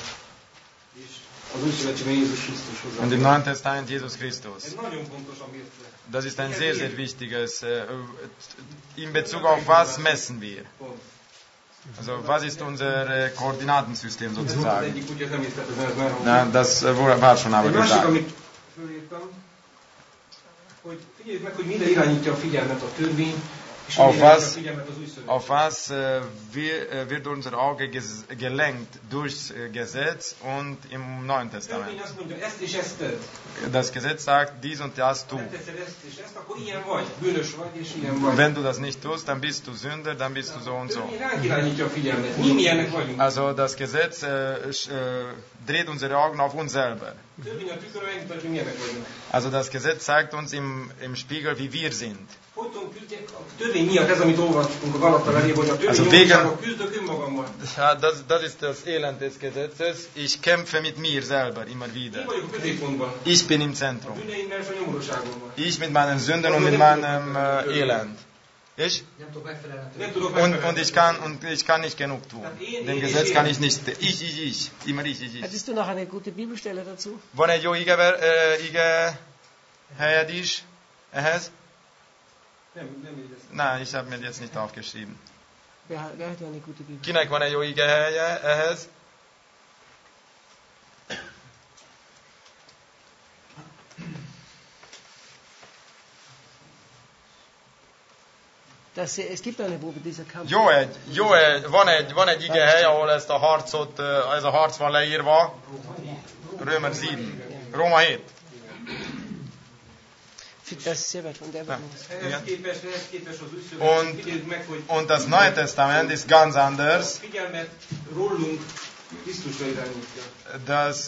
S5: És az Új Szövetségben Jézus Krisztus hozzá.
S2: Und im Neuen Testament Jesus Christus.
S5: Ez nagyon fontos a mérce.
S2: Das ist ein sehr, sehr wichtiges. In Bezug auf was messen wir? Also was ist unser Koordinatensystem
S5: Az
S2: sozusagen?
S5: egyik, úgyhogy nem észleltem, ez már
S2: Na, das war schon aber
S5: egy másik,
S2: gesagt.
S5: amit fölírtam, hogy figyeljük meg, hogy mire irányítja a figyelmet a törvény, és mire irányítja a figyelmet az Új Szövetség.
S2: Auf was wird unser Auge gelenkt durchs Gesetz und im Neuen
S5: A törvény
S2: Testament?
S5: azt mondja, ezt és ezt tedd.
S2: Das Gesetz sagt, dies und das tu.
S5: Nem teszed ezt és ezt, akkor ilyen vagy, bűnös vagy, és ilyen vagy.
S2: Wenn du das nicht tust, dann bist du Sünder, dann bist du so und so.
S5: Törvény ránk irányítja a figyelmet. Mi milyenek vagyunk.
S2: Also das Gesetz dreht unsere Augen auf uns selber.
S5: Törvény a tükörön megmutatja, milyenek vagyunk.
S2: Also das Gesetz zeigt uns im Spiegel, wie wir sind.
S5: Folyton küzdjek a törvény miatt, ez amit olvastunk a Galatta levélben, hogy a törvény
S2: Also
S5: nyomorúsággal küzdök önmagammal.
S2: Ja, das ist das Elend des Gesetzes. Ich kämpfe mit mir selber immer
S5: Én
S2: wieder.
S5: vagyok a középpontban.
S2: Ich bin im
S5: A
S2: Zentrum.
S5: bűneimmel és a nyomorúságommal.
S2: Ich mit meinen Sünden und mit meinem Elend. Ich?
S5: Nem tudok megfelelni.
S2: Und ich kann nicht genug tun. Dem Gesetz kann ich nicht. Ich. Immer ich.
S1: Hättest du noch eine gute Bibelstelle dazu?
S2: Van egy jó ige helyed is ehhez?
S5: Nem éreztem.
S2: Nein, ich habe mir jetzt nicht aufgeschrieben.
S1: Wer hat eine gute Bibel?
S2: Kinek van egy jó ige helye ehhez?
S1: Es gibt eine, wo dieser Kampf...
S2: Van egy ige hely, ahol ez a harc van leírva. Römer 7. Róma 7.
S1: Das ist sehr weit von der Bibel.
S5: Ehhez képest az Új Szövetség. Figyeljük meg, hogy
S2: Und das Neue Testament ist ganz
S5: a
S2: anders.
S5: figyelmet rólunk Krisztusra irányítja.
S2: Dass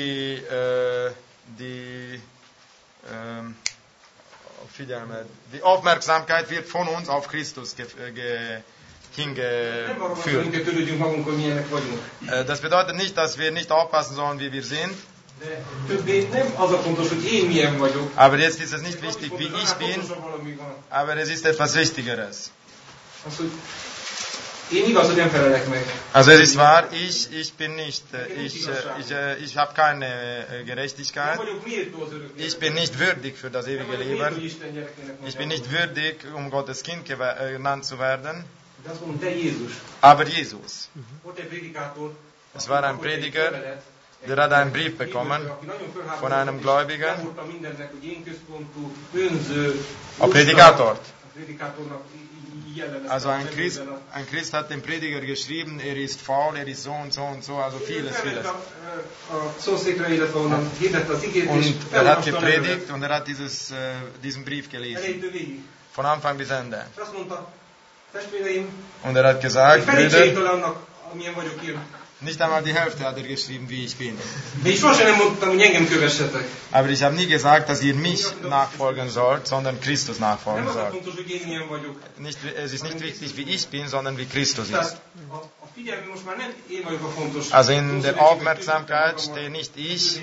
S2: die Aufmerksamkeit wird von uns auf Christus
S5: Nem
S2: hingeführt.
S5: arra van, hogy törődjünk magunkkal, milyenek vagyunk.
S2: Das bedeutet nicht, dass wir nicht aufpassen sollen, wie wir sind.
S5: De többé nem az a fontos, hogy én milyen vagyok.
S2: Aber jetzt ist es nicht wichtig, wie ich bin,
S5: Fontosabb valami van.
S2: aber es ist etwas Wichtigeres.
S5: Az, hogy én igaz, hogy nem felelek meg.
S2: Also es ist wahr, ich bin nicht, ich habe keine
S5: Nem
S2: Gerechtigkeit.
S5: vagyok méltó az örök
S2: Ich bin nicht würdig für das
S5: Nem
S2: ewige
S5: vagyok méltó, hogy
S2: Leben.
S5: Isten gyerekének
S2: Ich bin nicht würdig, um Gottes Kind genannt zu werden.
S5: De azt mondom, te Jézus.
S2: Aber Jesus.
S5: Volt egy prédikátor,
S2: Es war ein Prediger, der hat einen Brief bekommen von einem Gläubigen.
S5: Lemondta mindennek, hogy én központú, önző.
S2: A Predikátort.
S5: A prédikátornak így jellemezte.
S2: Also ein Christ hat dem Prediger geschrieben, er ist faul, er ist so und so und so, also vieles, vieles.
S5: A szószékre, illetve onnan hirdette az igét, és
S2: Und er hat gepredigt und er hat diesen Brief gelesen.
S5: elejétől végig.
S2: Von Anfang bis Ende.
S5: És azt mondta, testvéreim,
S2: Und er hat gesagt,
S5: felségtől
S2: Brüder,
S5: annak, amilyen vagyok én.
S2: nicht einmal die Hälfte hat er geschrieben, wie ich bin.
S5: De én sosem nem mondtam, hogy engem kövessetek.
S2: Aber ich habe nie gesagt, dass ihr mich nachfolgen sollt, sondern Christus
S5: Nem
S2: nachfolgen
S5: az a
S2: sollt.
S5: fontos, hogy én milyen vagyok.
S2: Es ist nicht wichtig, wie ich bin, sondern wie Christus ist.
S5: Tehát a figyelmi most már nem én vagyok a fontos.
S2: Also in der Aufmerksamkeit stehe nicht ich,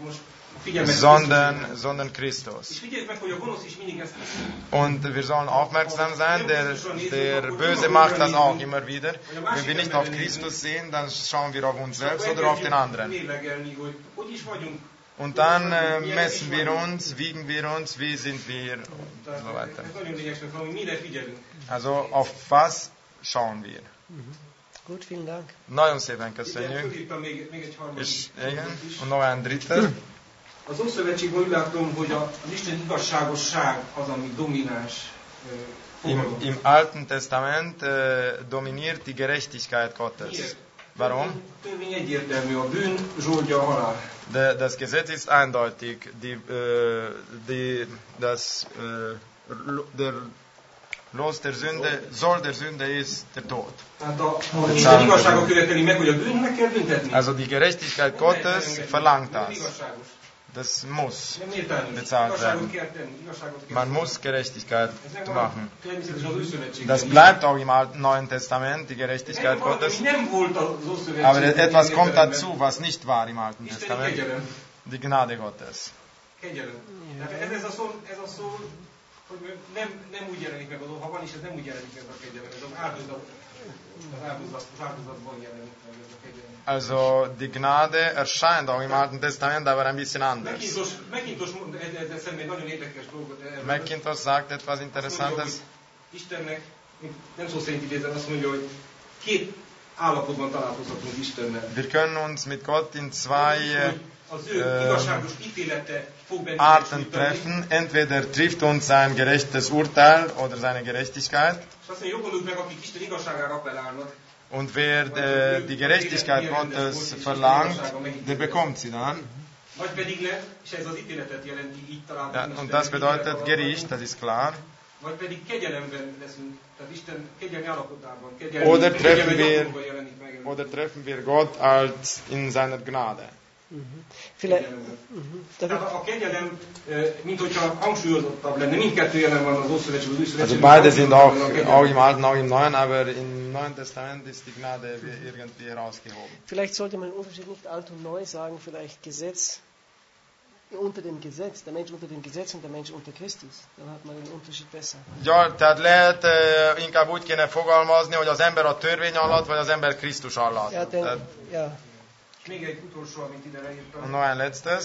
S2: sondern Christus.
S5: És figyeljük meg, hogy a gonosz is mindig ezt teszi.
S2: Und wir sollen aufmerksam sein, der Böse macht das auch immer wieder. Wenn wir nicht auf Christus sehen, dann schauen wir auf uns selbst oder auf den anderen.
S5: Mérlegelni, hogy hogy is vagyunk.
S2: Und dann messen wir uns, wiegen wir uns, wie sind wir und
S5: Tehát
S2: so weiter.
S5: ez nagyon lényeges, hogy mire figyelünk.
S2: Also auf was schauen wir?
S1: Gut, vielen Dank.
S2: Nagyon szépen köszönjük.
S5: Fölírtam még egy harmadik.
S2: És igen, und noch ein dritter.
S5: Az Ószövetségben úgy látom, hogy az Isten igazságosság az, ami domináns fogalom.
S2: Im Alten Testament dominiert die Gerechtigkeit Gottes. Warum?
S5: A törvény egyértelmű, a bűn zsoldja a halál.
S2: Das Gesetz ist eindeutig. Der Los der Sünde, Soll der Sünde ist der Tod.
S5: Tehát az Isten igazsága követeli meg, hogy a bűn meg kell büntetni.
S2: Also die Gerechtigkeit Gottes verlangt das.
S5: Igazságos.
S2: Das muss
S5: Nem értelmű.
S2: bezahlt
S5: Igazságot
S2: werden.
S5: kell tenni. Igazságot kell
S2: Man
S5: tenni.
S2: muss Gerechtigkeit
S5: Ez megvan
S2: machen.
S5: természetesen az Újszövetségben
S2: Das
S5: is.
S2: bleibt auch im Neuen Testament, die Gerechtigkeit
S5: Valami
S2: Gottes.
S5: nem volt az Ószövetségben.
S2: Aber etwas
S5: ilyen
S2: kommt
S5: értelemben.
S2: dazu, was nicht war im Alten
S5: Isteni
S2: Testament.
S5: kegyelem.
S2: Die Gnade Gottes.
S5: Kegyelem. Tehát ez a szó, hogy nem úgy jelenik meg, ha van is, ez nem úgy jelenik meg a kegyelem. Ez az áldozatban jelenik meg ez a kegyelem.
S2: Also die Gnade erscheint auch im Alten Testament, aber ein bisschen anders.
S5: McIntosh mond ezzel szemben egy nagyon érdekes dolgot.
S2: McIntosh sagt etwas Interessantes.
S5: Istennek, nem szó szerint idézem, azt mondja, hogy két állapotban találkozhatunk Istennel.
S2: Wir können uns mit Gott in zwei
S5: Az ő igazságos ítélete fog bennünket
S2: Arten
S5: sújtani.
S2: treffen. Entweder trifft uns sein gerechtes Urteil oder seine Gerechtigkeit.
S5: És azt mondja, jól gondoljuk meg, akik Isten igazságára appellálnak.
S2: Und wer die Gerechtigkeit Gottes verlangt, der bekommt sie dann.
S5: Vagy pedig ne, és ez az ítéletet jelenti, így
S2: Ja,
S5: találkozunk.
S2: und das bedeutet Gericht, das ist klar.
S5: Vagy pedig kegyelemben leszünk, tehát Isten kegyelmi állapotában,
S2: Oder
S5: gyakorlatban jelenik meg.
S2: treffen wir Gott als in seiner Gnade.
S1: Vielleicht,
S5: Kegyelemben.
S1: darf
S5: Tehát a kegyelem, mint hogyha hangsúlyozottabb lenne, mindkettő jelen van az Ószövetség, az Új
S2: Also
S5: Szövetségben.
S2: beide sind auch im Alten, auch im Neuen, aber im Neuen Testament ist die Gnade irgendwie herausgehoben.
S1: vielleicht sollte man den Unterschied nicht alt und neu sagen, vielleicht Gesetz unter dem Gesetz, der Mensch unter dem Gesetz und der Mensch unter Christus. Dann hat man den Unterschied besser.
S2: Ja, tehát lehet inkább úgy kéne fogalmazni, hogy az ember a törvény alatt, vagy az ember Krisztus alatt.
S1: Ja,
S2: Tehát,
S1: ja.
S5: És még egy utolsó, amit ide leírtam,
S2: noch ein letztes,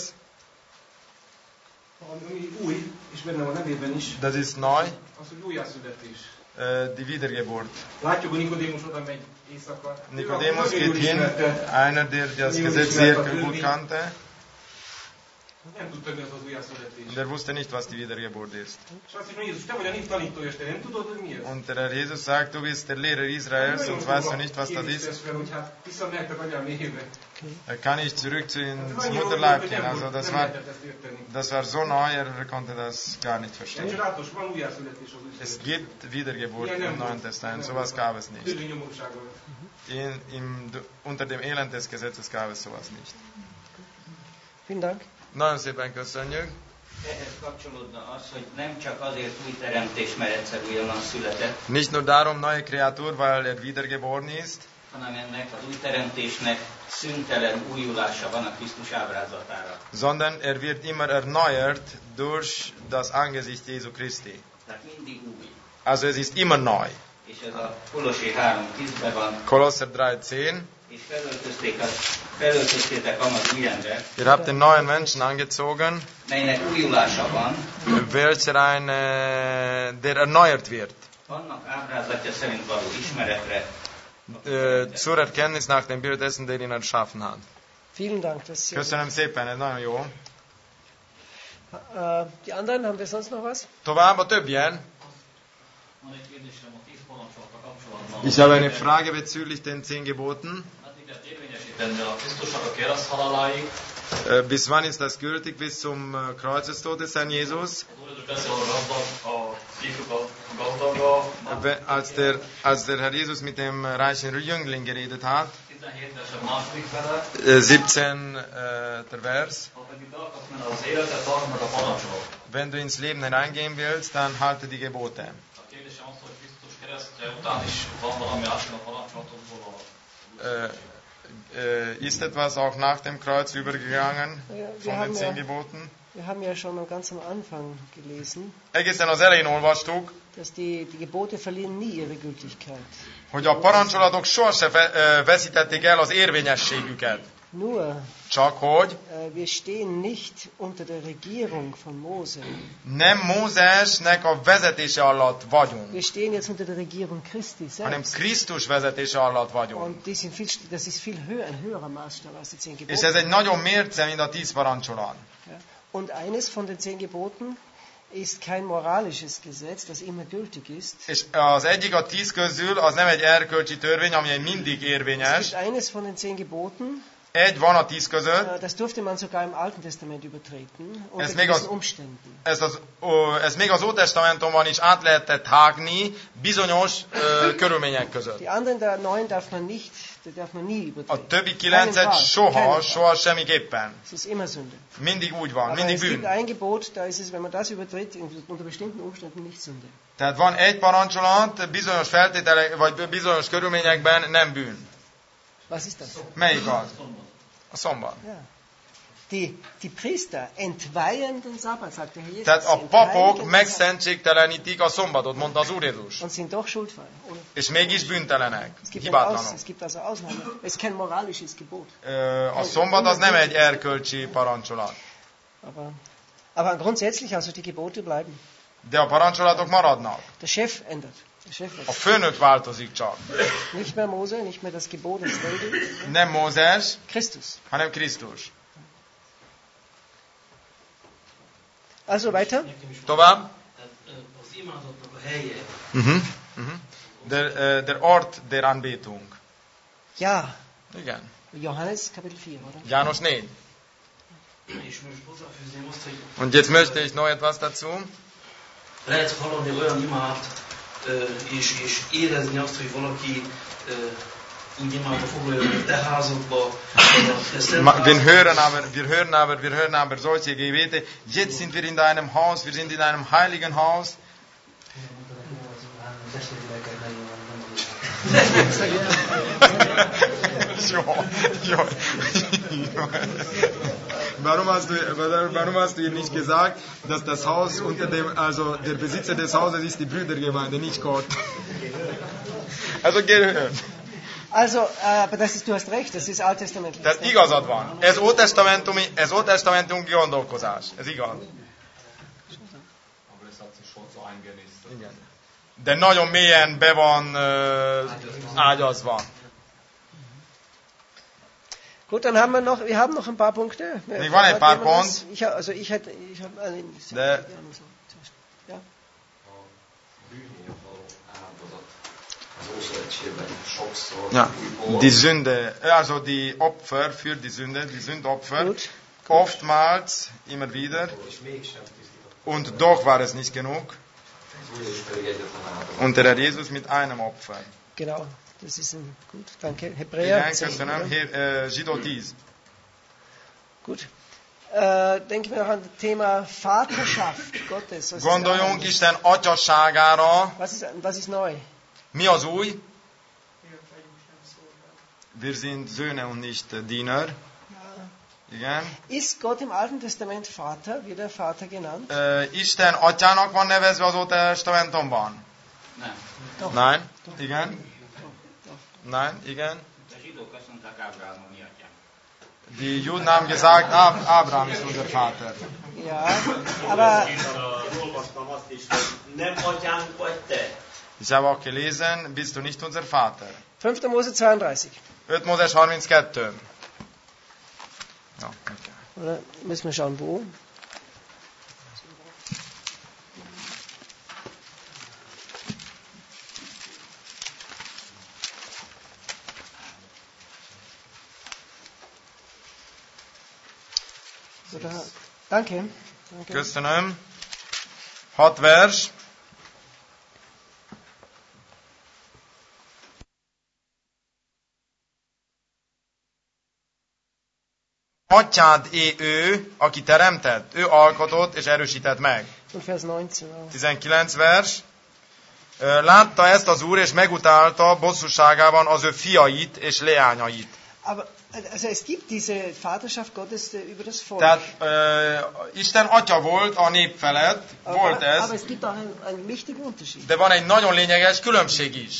S5: ami új, és benne van a nevében is,
S2: das ist neu,
S5: az, hogy újjászületés.
S2: die Wiedergeburt.
S5: Látjuk, hogy Nikodémus oda megy éjszaka.
S2: Nikodemus
S5: Ő
S2: geht hin, einer, der das Gesetz sehr gut kannte,
S5: Nem tudta, mi az az újjászületés.
S2: der wusste nicht, was die Wiedergeburt ist.
S5: És azt mondja, Jézus, te vagy a nép tanítója, és te nem tudod, hogy mi ez?
S2: Und der Herr Jesus sagt, du bist der Lehrer Israels und weißt du nicht, was das ist?
S5: Hogy hát visszamehettek anyám méhébe.
S2: Da kann ich zurück ins Mutterleib gehen. Also das war so neu, er konnte das gar nicht
S5: Nem
S2: verstehen.
S5: csodálatos, van újjászületés az új
S2: Es
S5: szövetségben.
S2: gibt Wiedergeburt im Neuen Testament, sowas gab es nicht.
S5: Törvény nyomorúságban.
S2: Unter dem Elend des Gesetzes gab es sowas nicht.
S1: Vielen Dank.
S2: Nagyon szépen köszönjük.
S4: Ehhez kapcsolódna az, hogy nem csak azért új teremtés, mert egyszer újonnan született,
S2: Nicht nur darum, neue Kreatur, weil er wiedergeboren ist,
S4: hanem ennek az új teremtésnek szüntelen újulása van a Krisztus ábrázatára.
S2: sondern er wird immer erneuert durch das Angesicht Jesu Christi.
S4: Tehát mindig új.
S2: Also es ist immer neu.
S4: És ez a Kolossé 3:10-ben van,
S2: Kolosser 3,10.
S4: és felöltöztétek amaz új embert,
S2: Ihr habt den neuen Menschen angezogen,
S4: melynek újulása van,
S2: der erneuert wird.
S4: Annak ábrázatja szerint való ismeretre.
S2: Zur Erkenntnis nach dem Bild dessen, der ihn erschaffen hat.
S1: Vielen Dank. Das
S2: Köszönöm szépen, ez nagyon jó.
S1: Die anderen, haben wir sonst noch was?
S2: Tovább a többien.
S6: Van egy kérdésem a 10 parancsolattal kapcsolatban.
S2: Ich habe eine Frage bezüglich den 10 Geboten.
S6: Meddig lehet érvényesíteni a Krisztusnak a kereszthaláláig?
S2: Bis wann ist das gültig? Bis zum Kreuzestod des Herrn Jesus?
S6: Az Úr Jézus beszél a gazdag, a ifjuk a gazdaggal.
S2: Als der Herr Jesus mit dem reichen Jüngling geredet hat,
S6: 17 versen második fele.
S2: 17. Der Vers.
S6: Ha pedig be akarsz menni az életet, tartsd meg a parancsot.
S2: Wenn du ins Leben hineingehen willst, dann halte die Gebote.
S6: A kérdésem az, hogy Krisztus keresztje után is van valami átjön a parancsolatokból.
S2: Ist etwas auch nach dem Kreuz übergegangen von den 10 Geboten?
S1: Wir haben ja schon ganz am Anfang gelesen,
S2: Egészen az elején olvastuk,
S1: dass die Gebote verlieren nie ihre Gültigkeit.
S2: hogy a parancsolatok sohasem veszítették el az érvényességüket.
S1: Nur,
S2: Csak hogy
S1: wir stehen nicht unter der Regierung von Mose.
S2: nem Mózesnek a vezetése alatt vagyunk,
S1: Wir stehen jetzt unter der Regierung Christi
S2: hanem
S1: selbst.
S2: Krisztus vezetése alatt vagyunk.
S1: Und das ist viel höher, ein höherer Maßstab als die 10
S2: És ez
S1: Gebote.
S2: egy nagyon mérce, mint a 10 parancsolat.
S1: Ja. Und eines von den 10 Geboten ist kein moralisches Gesetz, das immer gültig ist.
S2: És az egyik a 10 közül, az nem egy erkölcsi törvény, ami mindig
S1: Es
S2: érvényes.
S1: gibt eines von den 10 Geboten,
S2: Egy van a 10 között,
S1: das durfte man sogar im Alten Testament übertreten, unter
S2: Es még
S1: gewissen
S2: az-
S1: Umständen.
S2: ezt még az Ótestamentumban is át lehetett hágni bizonyos körülmények között.
S1: Die anderen der 9 darf man nie
S2: A
S1: übertreten.
S2: többi
S1: Keinen
S2: 9-et
S1: Fall, keinen
S2: soha
S1: Fall.
S2: semmiképpen.
S1: Es ist immer Sünde.
S2: Mindig úgy van,
S1: Aber
S2: mindig
S1: es gibt
S2: bűn.
S1: ein Gebot, da ist es, wenn man das übertritt, unter bestimmten Umständen nicht Sünde.
S2: Tehát van egy parancsolat, bizonyos feltételek, vagy bizonyos körülményekben nem bűn.
S1: Was ist das?
S2: Melyik az? A szombat.
S1: Ja. Die Priester entweihen den Sabbat, sagt der Herr Jesus.
S2: Tehát
S1: Sie
S2: a papok
S1: entheiligen den Sabbat
S2: megszentségtelenítik a szombatot, mondta az Úr Jézus.
S1: und sind doch schuldfrei. Oder?
S2: És mégis büntelenek,
S1: Es
S2: hibátlanok.
S1: gibt also Ausnahmen. Es ist kein moralisches Gebot.
S2: A szombat az nem egy erkölcsi parancsolat.
S1: Aber grundsätzlich, also die Gebote bleiben.
S2: De a parancsolatok maradnak.
S1: Der Chef ändert. Der Chef
S2: A
S1: wechselt.
S2: főnök változik csak.
S1: Nicht mehr Mose, nicht mehr das Gebot als Regel.
S2: Nem Mózes,
S1: Christus.
S2: hanem Krisztus.
S1: Also weiter.
S2: Tovább.
S7: Tehát az imádatnak a helye,
S2: Der Ort der Anbetung.
S1: Ja,
S2: Igen.
S1: Johannes Kapitel 4, oder?
S2: János 4.
S7: és most hozzáfűzném azt, hogy
S2: Und jetzt möchte ich noch etwas dazu.
S7: lehet hallani olyan imát, és érezni azt, hogy valaki úgy imádta foglalja a te házadba, vagy a te szent
S2: Wir hören aber solche Gebete. Jetzt sind wir in deinem Haus, wir sind in einem heiligen Haus. Ja. Warum hast du ihr nicht gesagt, dass das Haus unter dem, also der Besitzer des Hauses ist die Brüdergemeinde, nicht Gott? Also gehört.
S1: Also, aber du hast recht, das ist alttestamentlich.
S2: Tehát igazad van. Ez ótestamentum gondolkozás. Ez igaz. Igen. De nagyon mélyen be van ágyazva.
S1: Gut, dann haben wir haben noch ein paar Punkte.
S2: Még van egy pár pont.
S1: Ich habe
S2: De
S1: ja.
S2: ja, die Sünde, also die Opfer für die Sünde, die Sündopfer,
S1: Gut.
S2: oftmals, immer wieder, und doch war es nicht genug. Und der Herr Jesus mit einem Opfer.
S1: Genau, das ist gut, danke. Hebräer
S2: Igen,
S1: 10,
S2: köszönöm.
S1: oder?
S2: Zsidó 10.
S1: Gut. Denken wir noch an das Thema Vaterschaft Gottes. Was ist
S2: Gondoljunk
S1: neu?
S2: Isten atyasságára.
S1: Was ist neu?
S2: Mi az új? Wir sind Söhne und nicht Diener. Igen.
S1: Ist Gott im Alten Testament Vater? Wird er Vater genannt?
S2: Isten atyának van nevezve az Ótestamentumban?
S4: Nem.
S2: Nein. Igen. Nein. Igen.
S4: A zsidók azt mondták Ábrahám a mi atyánk.
S2: Die Juden haben gesagt, Abraham ist unser Vater.
S1: Ja, aber
S8: Olvastam azt is, hogy nem atyánk vagy te.
S2: Ich habe auch gelesen, bist du nicht unser Vater?
S1: 5. Mose 32.
S2: 5 Mózes 32. Ja, okay.
S1: Oder müssen wir schauen, wo? Oder, danke.
S2: Köszönöm. 6 vers. Atyád ő, aki teremtett, ő alkotott és erősített meg.
S1: Und Vers 19.
S2: 19 vers. Látta ezt az Úr, és megutálta bosszúságában az ő fiait és leányait.
S1: Aber also es gibt diese Vaterschaft Gottes über das Volk.
S2: Tehát Isten atya volt a nép felett, volt ez,
S1: aber es gibt auch einen wichtigen Unterschied.
S2: de van egy nagyon lényeges különbség is.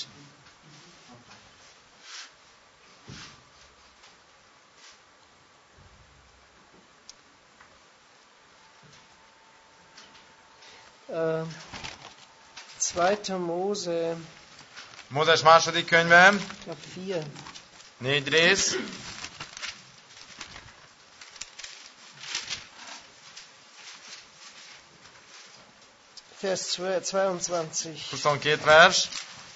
S1: Uh, 2. Mose,
S2: Mózes második könyve,
S1: ich glaube 4.
S2: 4 rész.
S1: Vers 22.
S2: 22 vers.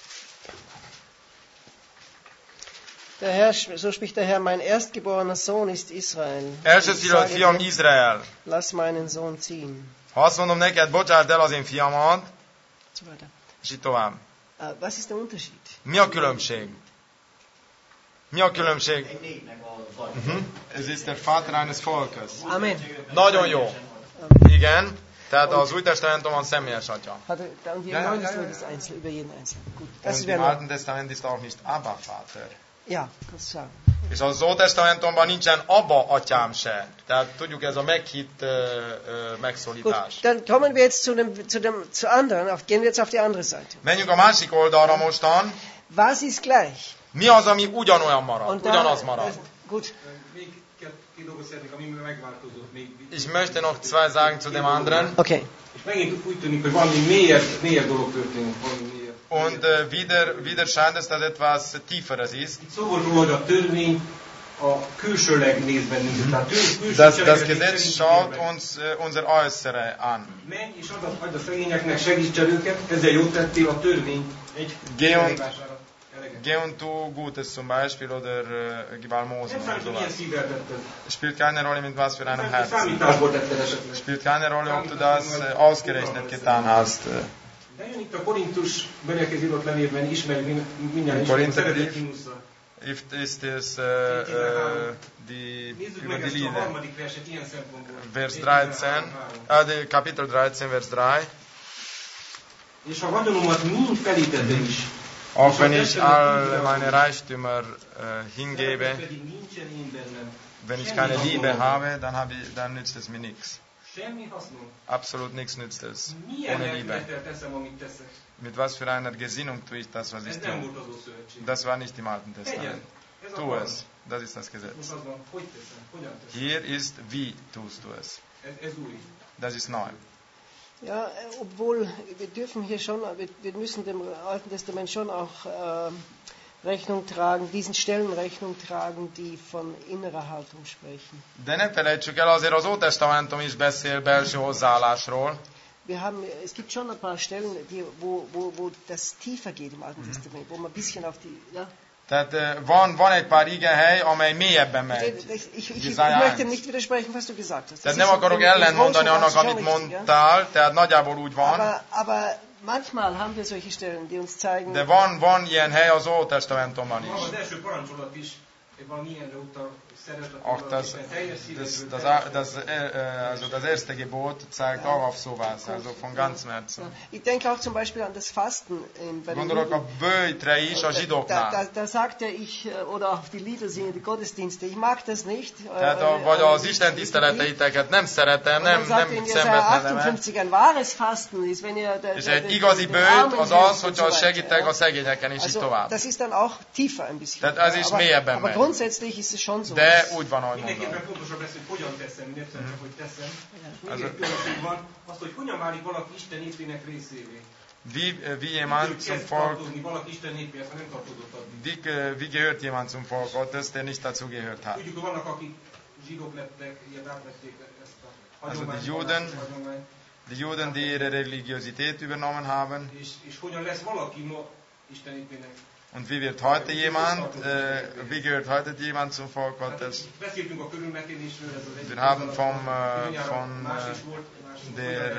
S1: Der Herr, so spricht der Herr, mein erstgeborener Sohn ist Israel.
S2: Elsőszülött
S1: Ich
S2: fiam
S1: sage dir,
S2: Izrael.
S1: lass meinen Sohn ziehen.
S2: Ha azt mondom neked, bocsásd el az én fiamat,
S1: So weiter.
S2: és így tovább.
S1: Was ist der Unterschied?
S2: Mi a különbség? Mi a különbség? Ez ist der Vater eines Volkes.
S1: Amen.
S2: Nagyon jó. Igen. Tehát az Új Testamentumban személyes atya.
S1: Und im
S2: Ja, ja,
S1: Neuen
S2: ja,
S1: Testament
S2: ja.
S1: ist einzeln, über jeden Einzelnen. Gut. Das
S2: Und
S1: wäre
S2: im
S1: noch.
S2: Alten Testament ist auch nicht Abba Vater.
S1: Ja, kannst du sagen.
S2: És az Ótestamentumban nincsen Abba atyám se. Tehát tudjuk, ez a meghitt megszólítás.
S1: Gut, dann kommen wir jetzt zu anderen. Gehen wir jetzt auf die andere Seite.
S2: Menjünk a másik oldalra mostan.
S1: Was ist gleich?
S2: Mi az, ami ugyanolyan marad?
S1: Und
S2: Ugyanaz marad.
S1: gut.
S5: Még két dolgot szeretnék, ami megváltozott.
S2: Ich möchte noch 2 sagen zu dem anderen.
S1: Okay.
S5: És megint úgy tűnik, hogy valami mélyebb dolog történik. Valami mélyebb.
S2: Und wieder scheint es, dass etwas Tieferes ist.
S5: Itt szó volt róla, hogy a törvény a külsőleg néz bennünket. Tehát külső
S2: Das
S5: cselekedet
S2: Gesetz
S5: segít
S2: schaut
S5: meg.
S2: uns unser Äußere an.
S5: Menj és add a szegényeknek, segíts el őket, ezzel jót tettél a törvény egy elvására.
S2: Geh und tu Gutes zum Beispiel oder gib Almosen
S5: Nem
S2: oder
S5: számít, hogy milyen
S2: sowas.
S5: szívvel tetted.
S2: Spielt keine Rolle, mit was für einem Herzen.
S5: Számításból tetted esetleg.
S2: Spielt keine Rolle, ob du das ausgerechnet getan hast.
S5: De jön itt a Korintus beliekhez írott levélben, ismerjük mindjárt is,
S2: Korintherbrief.
S5: szeretett mínusszal.
S2: Ist es
S5: Nézzük
S2: über
S5: meg
S2: die
S5: ezt a
S2: Liebe.
S5: harmadik verset ilyen szempontból.
S2: Vers 13, Kapitel 13, Vers 3.
S5: És a vagyonomat mind felítettem is.
S2: Auch wenn ich all meine Reichtümer hingebe,
S5: Pedig nincsen én bennem.
S2: wenn ich keine Liebe habe, dann nützt es mir nichts.
S5: Semmi hasznom.
S2: Absolut nichts nützt es.
S5: Milyen
S2: Ohne Liebe.
S5: lelkülettel teszem, amit teszek.
S2: Mit was für einer Gesinnung tue ich das, was
S5: Ez
S2: ich
S5: nem
S2: tue?
S5: volt az Ószövetség.
S2: Das war nicht im Alten
S5: Tegyen.
S2: Testament.
S5: Ez a
S2: Tu
S5: parancs.
S2: es. Das ist das
S5: Most
S2: Gesetz.
S5: az van, hogy teszem, hogyan teszem.
S2: Hier ist, wie tust du es.
S5: Ez új.
S2: Das ist neu.
S1: Ja, obwohl wir dürfen hier schon, wir müssen dem Alten Testament schon auch Rechnung tragen, diesen Stellen Rechnung tragen, die von innerer Haltung sprechen.
S2: De ne felejtsük el, azért az Ótestamentum is beszél belső hozzáállásról.
S1: Es gibt schon ein paar Stellen, wo das tiefer geht im Alten Testament, wo man ein bisschen auf die... Ja?
S2: Tehát van egy pár igehely, amely mélyebben megy.
S1: Ich
S2: Jesaja
S1: möchte
S2: 1.
S1: nicht widersprechen, was du gesagt hast.
S2: Tehát nem akarok ellentmondani annak, amit mondtál, tehát nagyjából úgy van.
S1: Aber manchmal haben wir solche Stellen, die uns zeigen...
S2: De van ilyen hely az Ótestamentumban is.
S5: Az első parancsolat is valamilyenre utal, szeretet,
S2: Auch das erste Gebot zeigt auch auf sowas, also von ganzem Herzen.
S1: Ich denke auch zum Beispiel an das Fasten bei den
S2: Gondolok a böjtre is a zsidóknál.
S1: Da sagte ich, oder auf die Lieder singen, die Gottesdienste, ich mag das nicht.
S2: Tehát vagy az Isten tiszteleteiteket nem szeretem, nem szenvedhetem el.
S1: 58 ein wahres Fasten ist, wenn ihr
S2: És egy igazi böjt az az, hogyha segítek a szegényeken, és így tovább.
S1: Das ist dann auch tiefer ein bisschen.
S2: Tehát ez is mélyebben megy.
S1: Aber grundsätzlich ist es schon so.
S2: De úgy van, ahogy mondom.
S5: Mindenképpen fontosabb lesz, hogy hogyan teszem, nem csak, hogy teszem. És még egy különbség van, azt, hogy hogyan válik valaki Isten népének részévé.
S2: wie jemand zum Volk,
S5: valaki Isten népéhez, ha nem tartozott addig.
S2: wie gehört jemand zum Volk Gottes, der nicht dazu gehört hat.
S5: Tudjuk, hogy vannak, akik zsidók lettek, ilyet átvették ezt a
S2: Also
S5: hagyományt,
S2: die Juden, die ihre Religiosität übernommen haben.
S5: És hogyan lesz valaki ma Isten népének?
S2: Und wie wird heute jemand, wie gehört heute jemand zum Volk Gottes?
S5: Beszéltünk a körülmetélésről, ez az egyik.
S2: Wir haben von der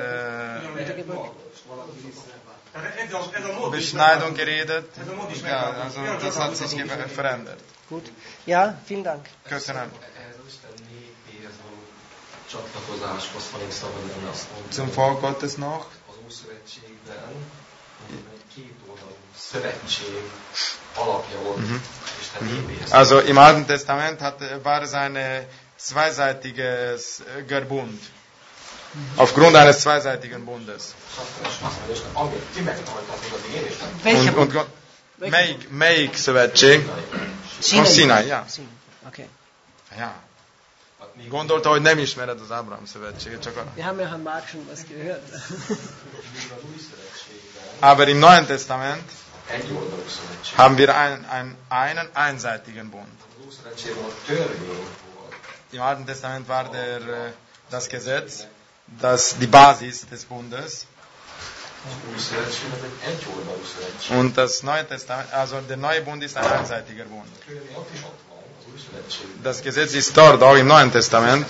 S2: Beschneidung geredet. Ja, also das hat sich verändert.
S1: Gut. Ja, vielen Dank.
S2: Köszönöm.
S7: Csatlakozáshoz, ha én szabadon azt mondom.
S2: Zum Volk Gottes noch.
S7: Az Ószövetségben egy kétoldalú szövetség alapja volt Isten népéhez.
S2: Also im Alten Testament war es ein zweiseitiges Bund. Aufgrund eines zweiseitigen Bundes. Und melyik szövetség? A Sinai, ja.
S1: Okay.
S2: Ja. Gondolta, hogy nem ismered az Ábrahám szövetséget, csak a...
S1: Wir haben ja Herrn Mark schon was gehört.
S2: Aber im Neuen Testament haben wir einen einseitigen Bund. Im Alten Testament war das Gesetz, die Basis des Bundes. Und das Neue Testament, also der neue Bund ist ein einseitiger Bund. Das Gesetz ist dort, auch im Neuen Testament.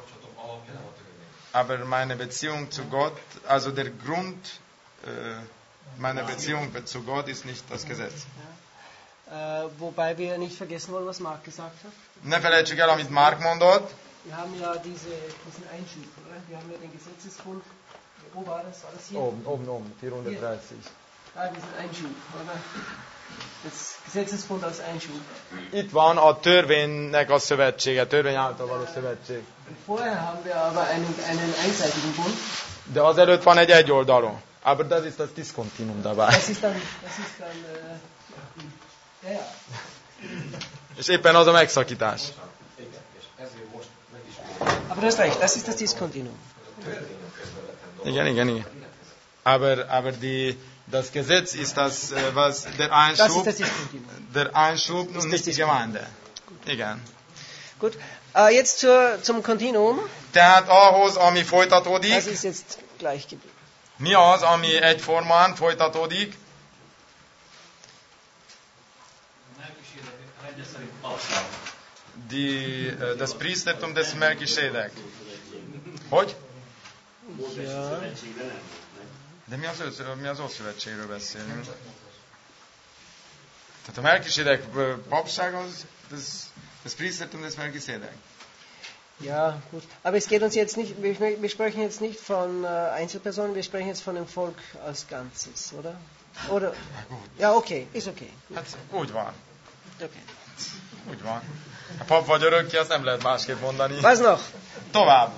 S2: Aber meine Beziehung zu Gott, also der Grund meiner Beziehung zu Gott ist nicht das Gesetz.
S1: Wobei wir nicht vergessen wollen, was Mark gesagt hat.
S2: Ne felejtsük el, amit Mark mondott.
S1: Wir haben ja diesen Einschub, oder? Wir haben ja den Gesetzesbund. Wo war das? War das hier?
S2: Oben, 430.
S1: Ah, diesen Einschub, oder? Das Gesetzesbund als Einschub.
S2: Itt van a törvénynek a szövetsége, törvény által való szövetség.
S1: Vorher haben wir aber einen einseitigen Bund.
S2: De azelőtt van egy egyoldalú. Aber das ist das Diskontinuum dabei.
S1: Das ist dann ja.
S2: És éppen az a megszakítás.
S1: Aber du hast recht, das ist das Diskontinuum.
S2: Igen. Aber das Gesetz ist das, was der Einschub,
S1: das ist das Diskontinuum.
S2: Der Einschub und nicht die Gemeinde. Igen.
S1: Gut, jetzt zum Kontinuum.
S2: Tehát ahhoz, ami folytatódik.
S1: Das ist jetzt gleich geblieben.
S2: Mi az, ami egyformán folytatódik? Das Priestertum des Melchisedek. Hogy?
S1: Ja.
S2: De mi az Ószövetségről beszélünk? Tehát a Melchisedek papság az das Priestertum des Melchisedek.
S1: Ja, gut. Aber es geht uns jetzt nicht, wir sprechen jetzt nicht von Einzelpersonen, wir sprechen jetzt von dem Volk als Ganzes, oder? Oder? Ja, okay, ist okay.
S2: Hát úgy van.
S1: Okay.
S2: Úgy van. A pap vagy örökké, azt nem lehet másképp mondani.
S1: Was noch?
S2: Tovább.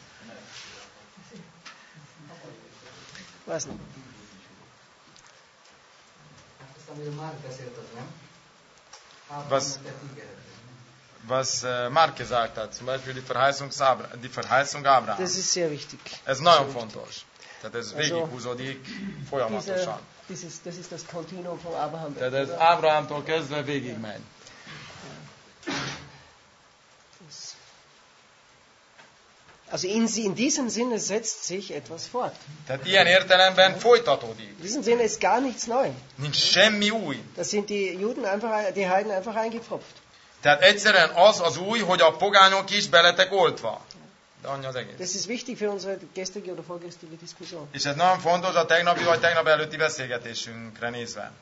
S1: Was noch?
S2: Was Mark gesagt hat, zum Beispiel die Verheißung Abraham.
S1: Das ist sehr wichtig.
S2: Ez nagyon fontos. Tehát ez végighúzódik folyamatosan.
S1: Das ist das Kontinuum von Abraham.
S2: Tehát ez Ábrahámtól kezdve végig megy.
S1: Also in diesem Sinne setzt sich etwas fort.
S2: Tehát ilyen értelemben folytatódik.
S1: In diesem Sinne ist gar nichts neu.
S2: Nincs semmi új.
S1: Das sind die Heiden einfach eingepfropft.
S2: Tehát egyszerűen az új, hogy a pogányok is beletek oltva. De annyi az egész.
S1: Das ist wichtig für unsere gestrige oder vorgestrige Diskussion.
S2: És ez nagyon fontos a tegnapi vagy tegnap előtti beszélgetésünkre nézve.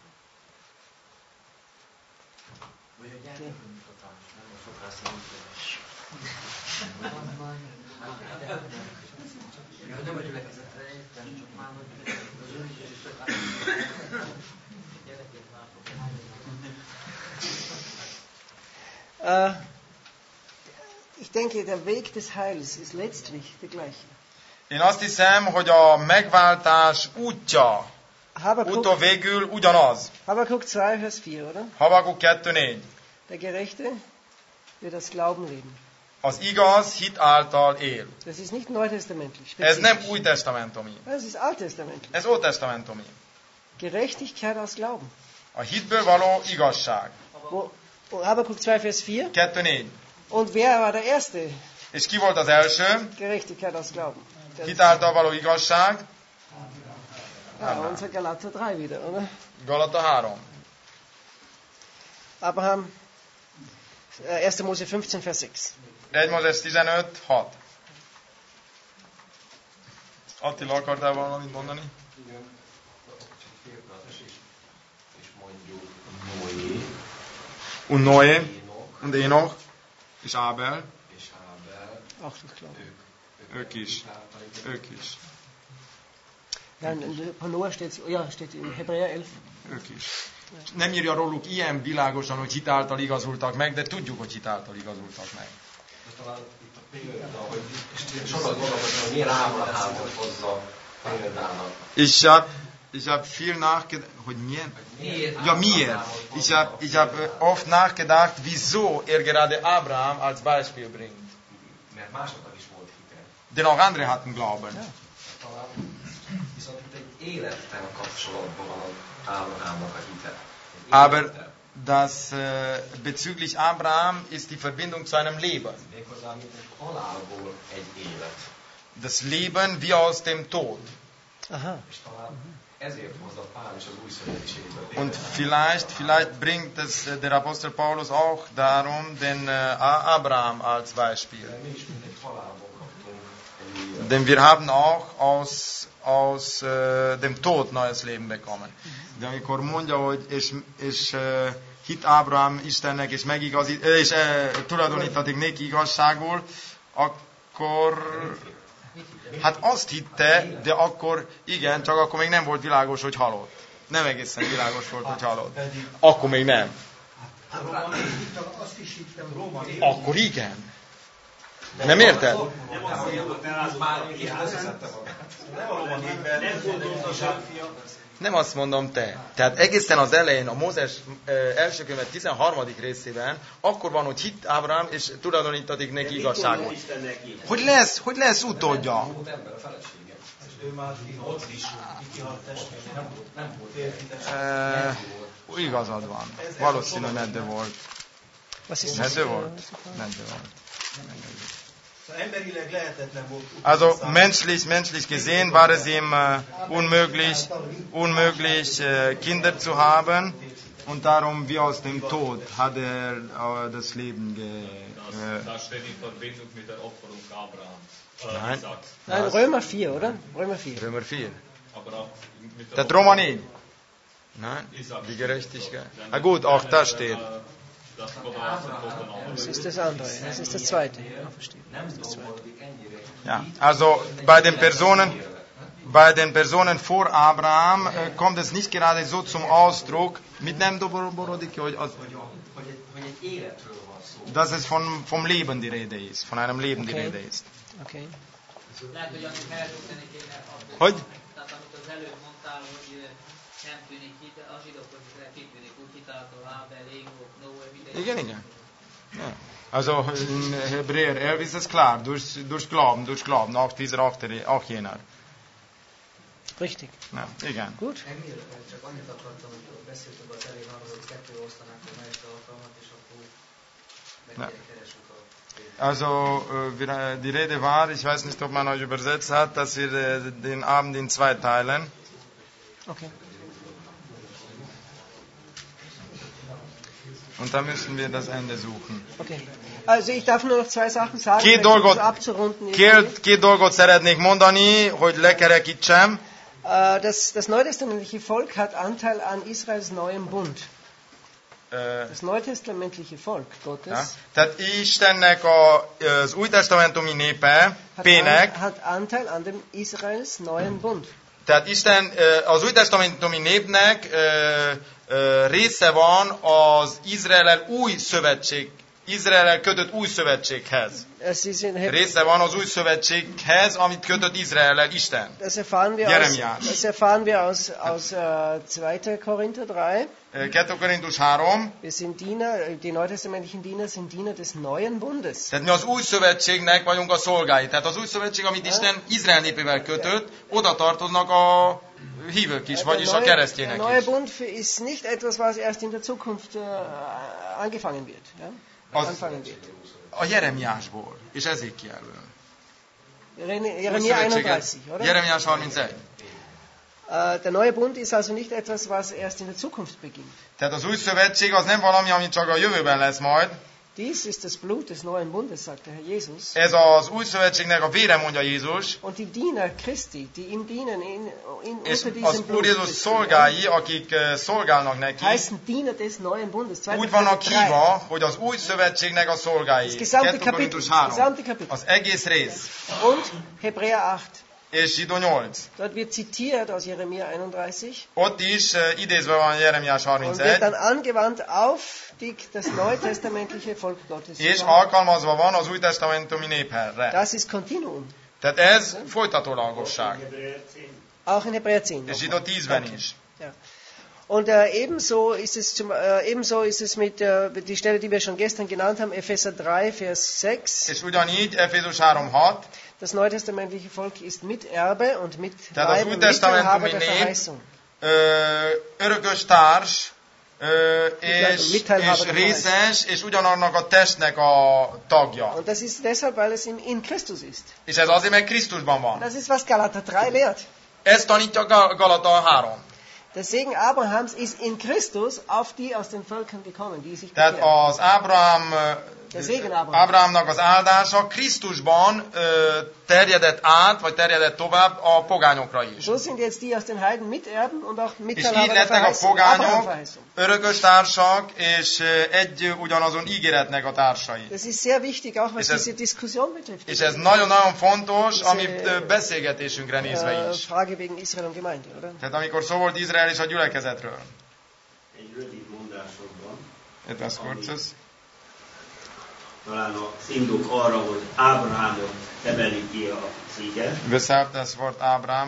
S1: Ich denke, der Weg des Heils ist letztlich der gleiche.
S2: Én azt hiszem, hogy a megváltás útja utó végül ugyanaz.
S1: Habakuk 2, Vers 4, oder?
S2: Habakuk 2:4.
S1: Der Gerechte wird aus Glauben leben.
S2: az igaz hit által él.
S1: Das ist nicht neutestamentlich.
S2: Ez nem új testamentumí.
S1: Das ist alttestamentlich.
S2: Ez ótestamentumí.
S1: Gerechtigkeit aus Glauben.
S2: A hitből való igazság.
S1: Habakuk 2, Vers 4.
S2: 2:4.
S1: Und wer war der Erste?
S2: És ki volt az első?
S1: Gerechtigkeit aus Glauben.
S2: Hit által való igazság?
S1: Ja, unser Galater 3 wieder, oder?
S2: Galata 3.
S1: Abraham, 1. Mose 15, Vers 6.
S2: 1 Mózes 15:6. Attila, akartál valamit mondani?
S8: Igen. Csak félparatos és mondjuk Noé.
S2: Und Noé, und Enoch, és Ábel,
S1: Auch durch Glauben.
S2: ők is.
S1: Ja, von Noah steht in Hebräer 11.
S2: Ők is. Nem írja róluk ilyen világosan, hogy hitáltal igazultak meg, de tudjuk, hogy hitáltal igazultak meg.
S8: Talán itt a példa, hogy sokat gondolkodtam, hogy milyen Ábrahámot hozza példának.
S2: Ich hab viel nachgedacht, hogy milyen? Ja, miért? Ich hab oft nachgedacht, wieso gerade Abraham als Beispiel bringt.
S8: Mert másoknak is volt hite.
S2: Denn auch andere hatten Glauben.
S8: Ja. Talán viszont itt egy élettel kapcsolatban van Ábrahámnak a hite.
S2: Aber das bezüglich Abraham ist die Verbindung zu einem Leben.
S8: Méghozzá, mint egy halálból egy élet.
S2: Das Leben wie aus dem Tod.
S1: Aha.
S8: És talán ezért hozza Pál is az új szövetségből.
S2: Und vielleicht bringt es der Apostel Paulus auch darum den Abraham als Beispiel.
S8: Mi is mint egy halálból kaptunk egy élet.
S2: Denn wir haben auch aus dem Tod neues Leben bekommen. De amikor mondja, hogy és hit Ábrahám Istennek, és tulajdonítatik néki igazságul, akkor hát azt hitte, de akkor igen, csak akkor még nem volt világos, hogy halott. Nem egészen világos volt, hogy halott. Akkor még nem. Akkor igen. Nem érted? Nem azt mondom te. Tehát egészen az elején, a Mózes első könyve 13. részében, akkor van, hogy hit Ábrahám, és tulajdonítatik neki igazságot. Hogy lesz utódja? Igazad van. Valószínű meddő volt. Meddő volt? Meddő volt.
S9: Emberileg lehetetlen volt.
S2: Also menschlich gesehen war es ihm unmöglich Kinder zu haben und darum wie aus dem Tod hat das Leben
S6: Da steht in Verbindung mit der Opferung Abrahams.
S1: Nein, Römer 4, oder? Römer 4.
S2: Römer 4.
S6: Aber auch mit der
S2: Der Roma 4. Nein, die Gerechtigkeit. Na gut, auch das steht.
S1: Das ist das andere, das ist das zweite. Ja, verstehe. Das zweite.
S2: Ja, also bei den Personen vor Abraham kommt es nicht gerade so zum Ausdruck, mit nem doborodik, dass es vom Leben die Rede ist, von einem Leben die Rede ist.
S1: Okay.
S10: Lehet, hogy amit elrúgtani kéne abból.
S2: Hogy?
S10: Tehát amit az előbb mondtál, hogy nem tűnik ki, de a zsidókhoz kitűnik úgy hitáltól, Ábel, Égok, Noé, minden.
S2: Igen. Ja. Also in Hebräer 11 ist es klar, durch Glauben, auch auch jener.
S1: Richtig.
S2: Ja, igen.
S1: Gut.
S9: Csak annyit akartam, hogy beszéltünk az elég arról, hogy kettő osztanák a melyik alkalmat, és akkor megkeresünk a...
S2: Also die Rede war, ich weiß nicht, ob man euch übersetzt hat, dass wir den Abend in 2 teilen.
S1: Okay.
S2: Und dann müssen wir das Ende suchen.
S1: Okay. Also ich darf nur noch 2 Sachen sagen,
S2: Két
S1: abzurunden.
S2: Két dolgot szeretnék mondani, hogy lekerekítsem.
S1: Das neutestamentliche Volk hat Anteil an Israels neuem Bund. Das neutestamentliche Volk Gottes.
S2: Ja? Tehát Istennek az új testamentumi népe, Pének,
S1: hat Anteil an dem Israels neuen Bund.
S2: Tehát Isten az új testamentumi népnek része van az Izrael új szövetség Izrael kötött új szövetséghez. Része van az új szövetséghez, amit kötött Izrael Isten.
S1: Das erfahren wir aus 2. Korinther 3.
S2: 2. Korintus 3.
S1: Wir sind Diener, die neutestamentlichen Diener sind Diener des neuen Bundes.
S2: Tehát mi az új szövetségnek vagyunk a szolgái. Tehát az új szövetség, amit Isten Izrael népével kötött, oda tartoznak a hívők is, vagyis a keresztjének is.
S1: Der neue Bund ist nicht etwas, was erst in der Zukunft angefangen wird. Ja?
S2: A Jeremiásból, és Ezékielből.
S1: Jeremia 31, oder?
S2: Jeremiás 31.
S1: Der neue Bund ist also nicht etwas, was erst in der Zukunft beginnt.
S2: Tehát az új szövetség az nem valami, ami csak a jövőben lesz majd.
S1: Dies ist das Blut des neuen Bundes, sagt der Herr Jesus.
S2: Ez az új szövetségnek a vére, mondja Jézus.
S1: Und die Diener Christi, die ihm dienen
S2: és
S1: unter diesem
S2: az Úr Jézus szolgái, akik szolgálnak neki,
S1: heißen Diener des neuen Bundes.
S2: Úgy vannak hívva, hogy az új szövetségnek a szolgái. 2. Korintus 3. Az egész rész.
S1: Und Hebräer 8.
S2: És Zsidó 8.
S1: Dort wird zitiert aus Jeremia 31.
S2: Ott is idézve van Jeremiás 31.
S1: Und wird dann angewandt auf das neutestamentliche Volk Gottes.
S2: És alkalmazva van az új testamentumi népre.
S1: Das ist Continuum.
S2: Tehát ez folytatólagosság.
S1: Auch in Hebräer 10.
S2: És Zsidó 10-ben is.
S1: Ja. Und ebenso ist es mit die Stelle, die wir schon gestern genannt haben, Epheser 3, Vers 6.
S2: És ugyanígy Efézus 3:6.
S1: Das neutestamentliche Volk ist Miterbe und Mitteilhaber der Verheißung.
S2: Örökös társ, és részes, és ugyanannak a testnek a tagja.
S1: Und das ist deshalb, weil es in Christus ist.
S2: És ez azért, mert Krisztusban van.
S1: Das ist, was Galater 3 lehrt.
S2: Ez tanítja Galata 3.
S1: Der Segen Abrahams ist in Christus auf die aus den Völkern gekommen, die sich
S2: bekehren. Tehát az Ábrahámnak az áldása Krisztusban terjedett át, vagy terjedett tovább a pogányokra is.
S1: So sind jetzt die aus den Heiden Miterben und auch
S2: Mitteilhaber. És így lettek a pogányok örökös társak, és egy ugyanazon ígéretnek a társai.
S1: Das ist sehr wichtig, auch was diese Diskussion betrifft.
S2: És ez nagyon-nagyon fontos, amit beszélgetésünkre nézve is.
S1: Frage wegen Israel und Gemeinde, oder?
S2: Tehát amikor szó volt Izrael és a gyülekezetről.
S11: Egy rövid mondásokban.
S2: Etwas kurzes.
S11: Talán az indok arra, hogy Ábrahámot emeli ki a ige.
S2: Weshalb das Wort Abraham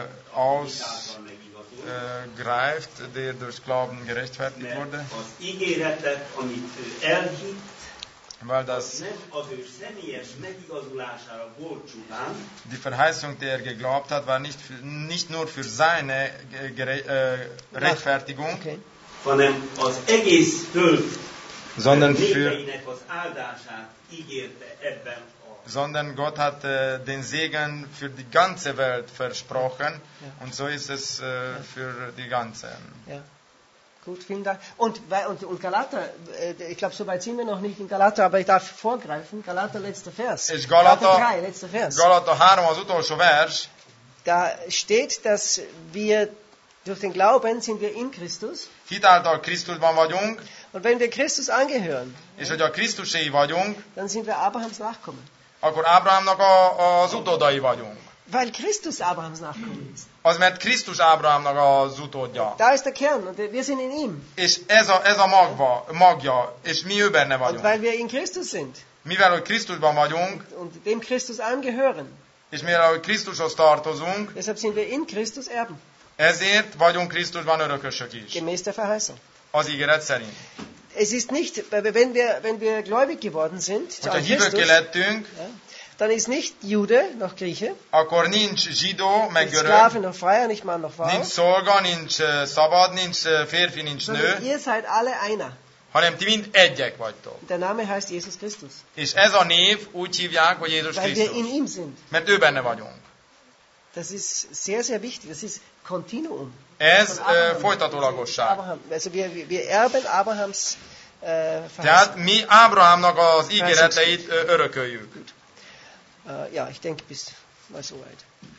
S2: ausgreift, der durch Glauben gerechtfertigt wurde.
S11: Az ígéretet, amit elhitt,
S2: weil das
S11: nem az ő személyes megigazulására volt csupán.
S2: Die Verheißung, die geglaubt hat, war nicht nur für seine Rechtfertigung,
S11: hanem az egész föld népeinek az áldását ígérte ebben.
S2: Sondern Gott hat den Segen für die ganze Welt versprochen, und so ist es für die ganze.
S1: Ja. Gut, vielen Dank. Und Galater, ich glaube, so weit sind wir noch nicht in Galater, aber ich darf vorgreifen. Galater, letzter Vers.
S2: Galater
S1: 3, letzter Vers.
S2: Galater 3, az utolsó vers.
S1: Da steht, dass wir durch den Glauben sind wir in Christus.
S2: Hitáltal Krisztusban vagyunk.
S1: Und wenn wir Christus angehören,
S2: és hogy a Krisztuséi vagyunk,
S1: dann sind wir Abrahams Nachkommen.
S2: Akkor Ábrahámnak az utódai vagyunk.
S1: Weil Christus Abrahams Nachkommen ist.
S2: Az, mert Krisztus Ábrahámnak az utódja.
S1: Da ist der Kern, und wir sind in ihm.
S2: És ez a magja, és mi ő benne vagyunk.
S1: Und weil wir in Christus sind.
S2: Mivel, hogy Krisztusban vagyunk,
S1: und dem Christus angehören.
S2: És mivel, hogy Krisztushoz tartozunk,
S1: deshalb sind wir in Christus Erben.
S2: Ezért vagyunk Krisztusban örökösök is.
S1: Gemäß der Verheißung.
S2: Az ígéret szerint.
S1: Es ist nicht, wenn wir gläubig geworden sind,
S2: hogyha hívőké lettünk,
S1: dann ist nicht Jude noch Grieche,
S2: akkor nincs zsidó, meg görög,
S1: Sklave noch freier, nicht Mann noch Frau,
S2: nincs szolga, nincs szabad, nincs férfi, nincs nő,
S1: ihr seid alle einer.
S2: hanem ti mind egyek vagytok.
S1: Der Name heißt Jesus Christus.
S2: És ez a név úgy hívják, hogy Jézus
S1: Krisztus.
S2: Weil
S1: wir in ihm sind.
S2: Mert ő benne vagyunk.
S1: Das ist sehr, sehr wichtig. Das ist Kontinuum.
S2: Ez folytatólagosság.
S1: Also wir erben Abrahams
S2: Tehát mi Ábrahámnak az ígéreteit örököljük.
S1: Ja, ich denke, bis mal so weit.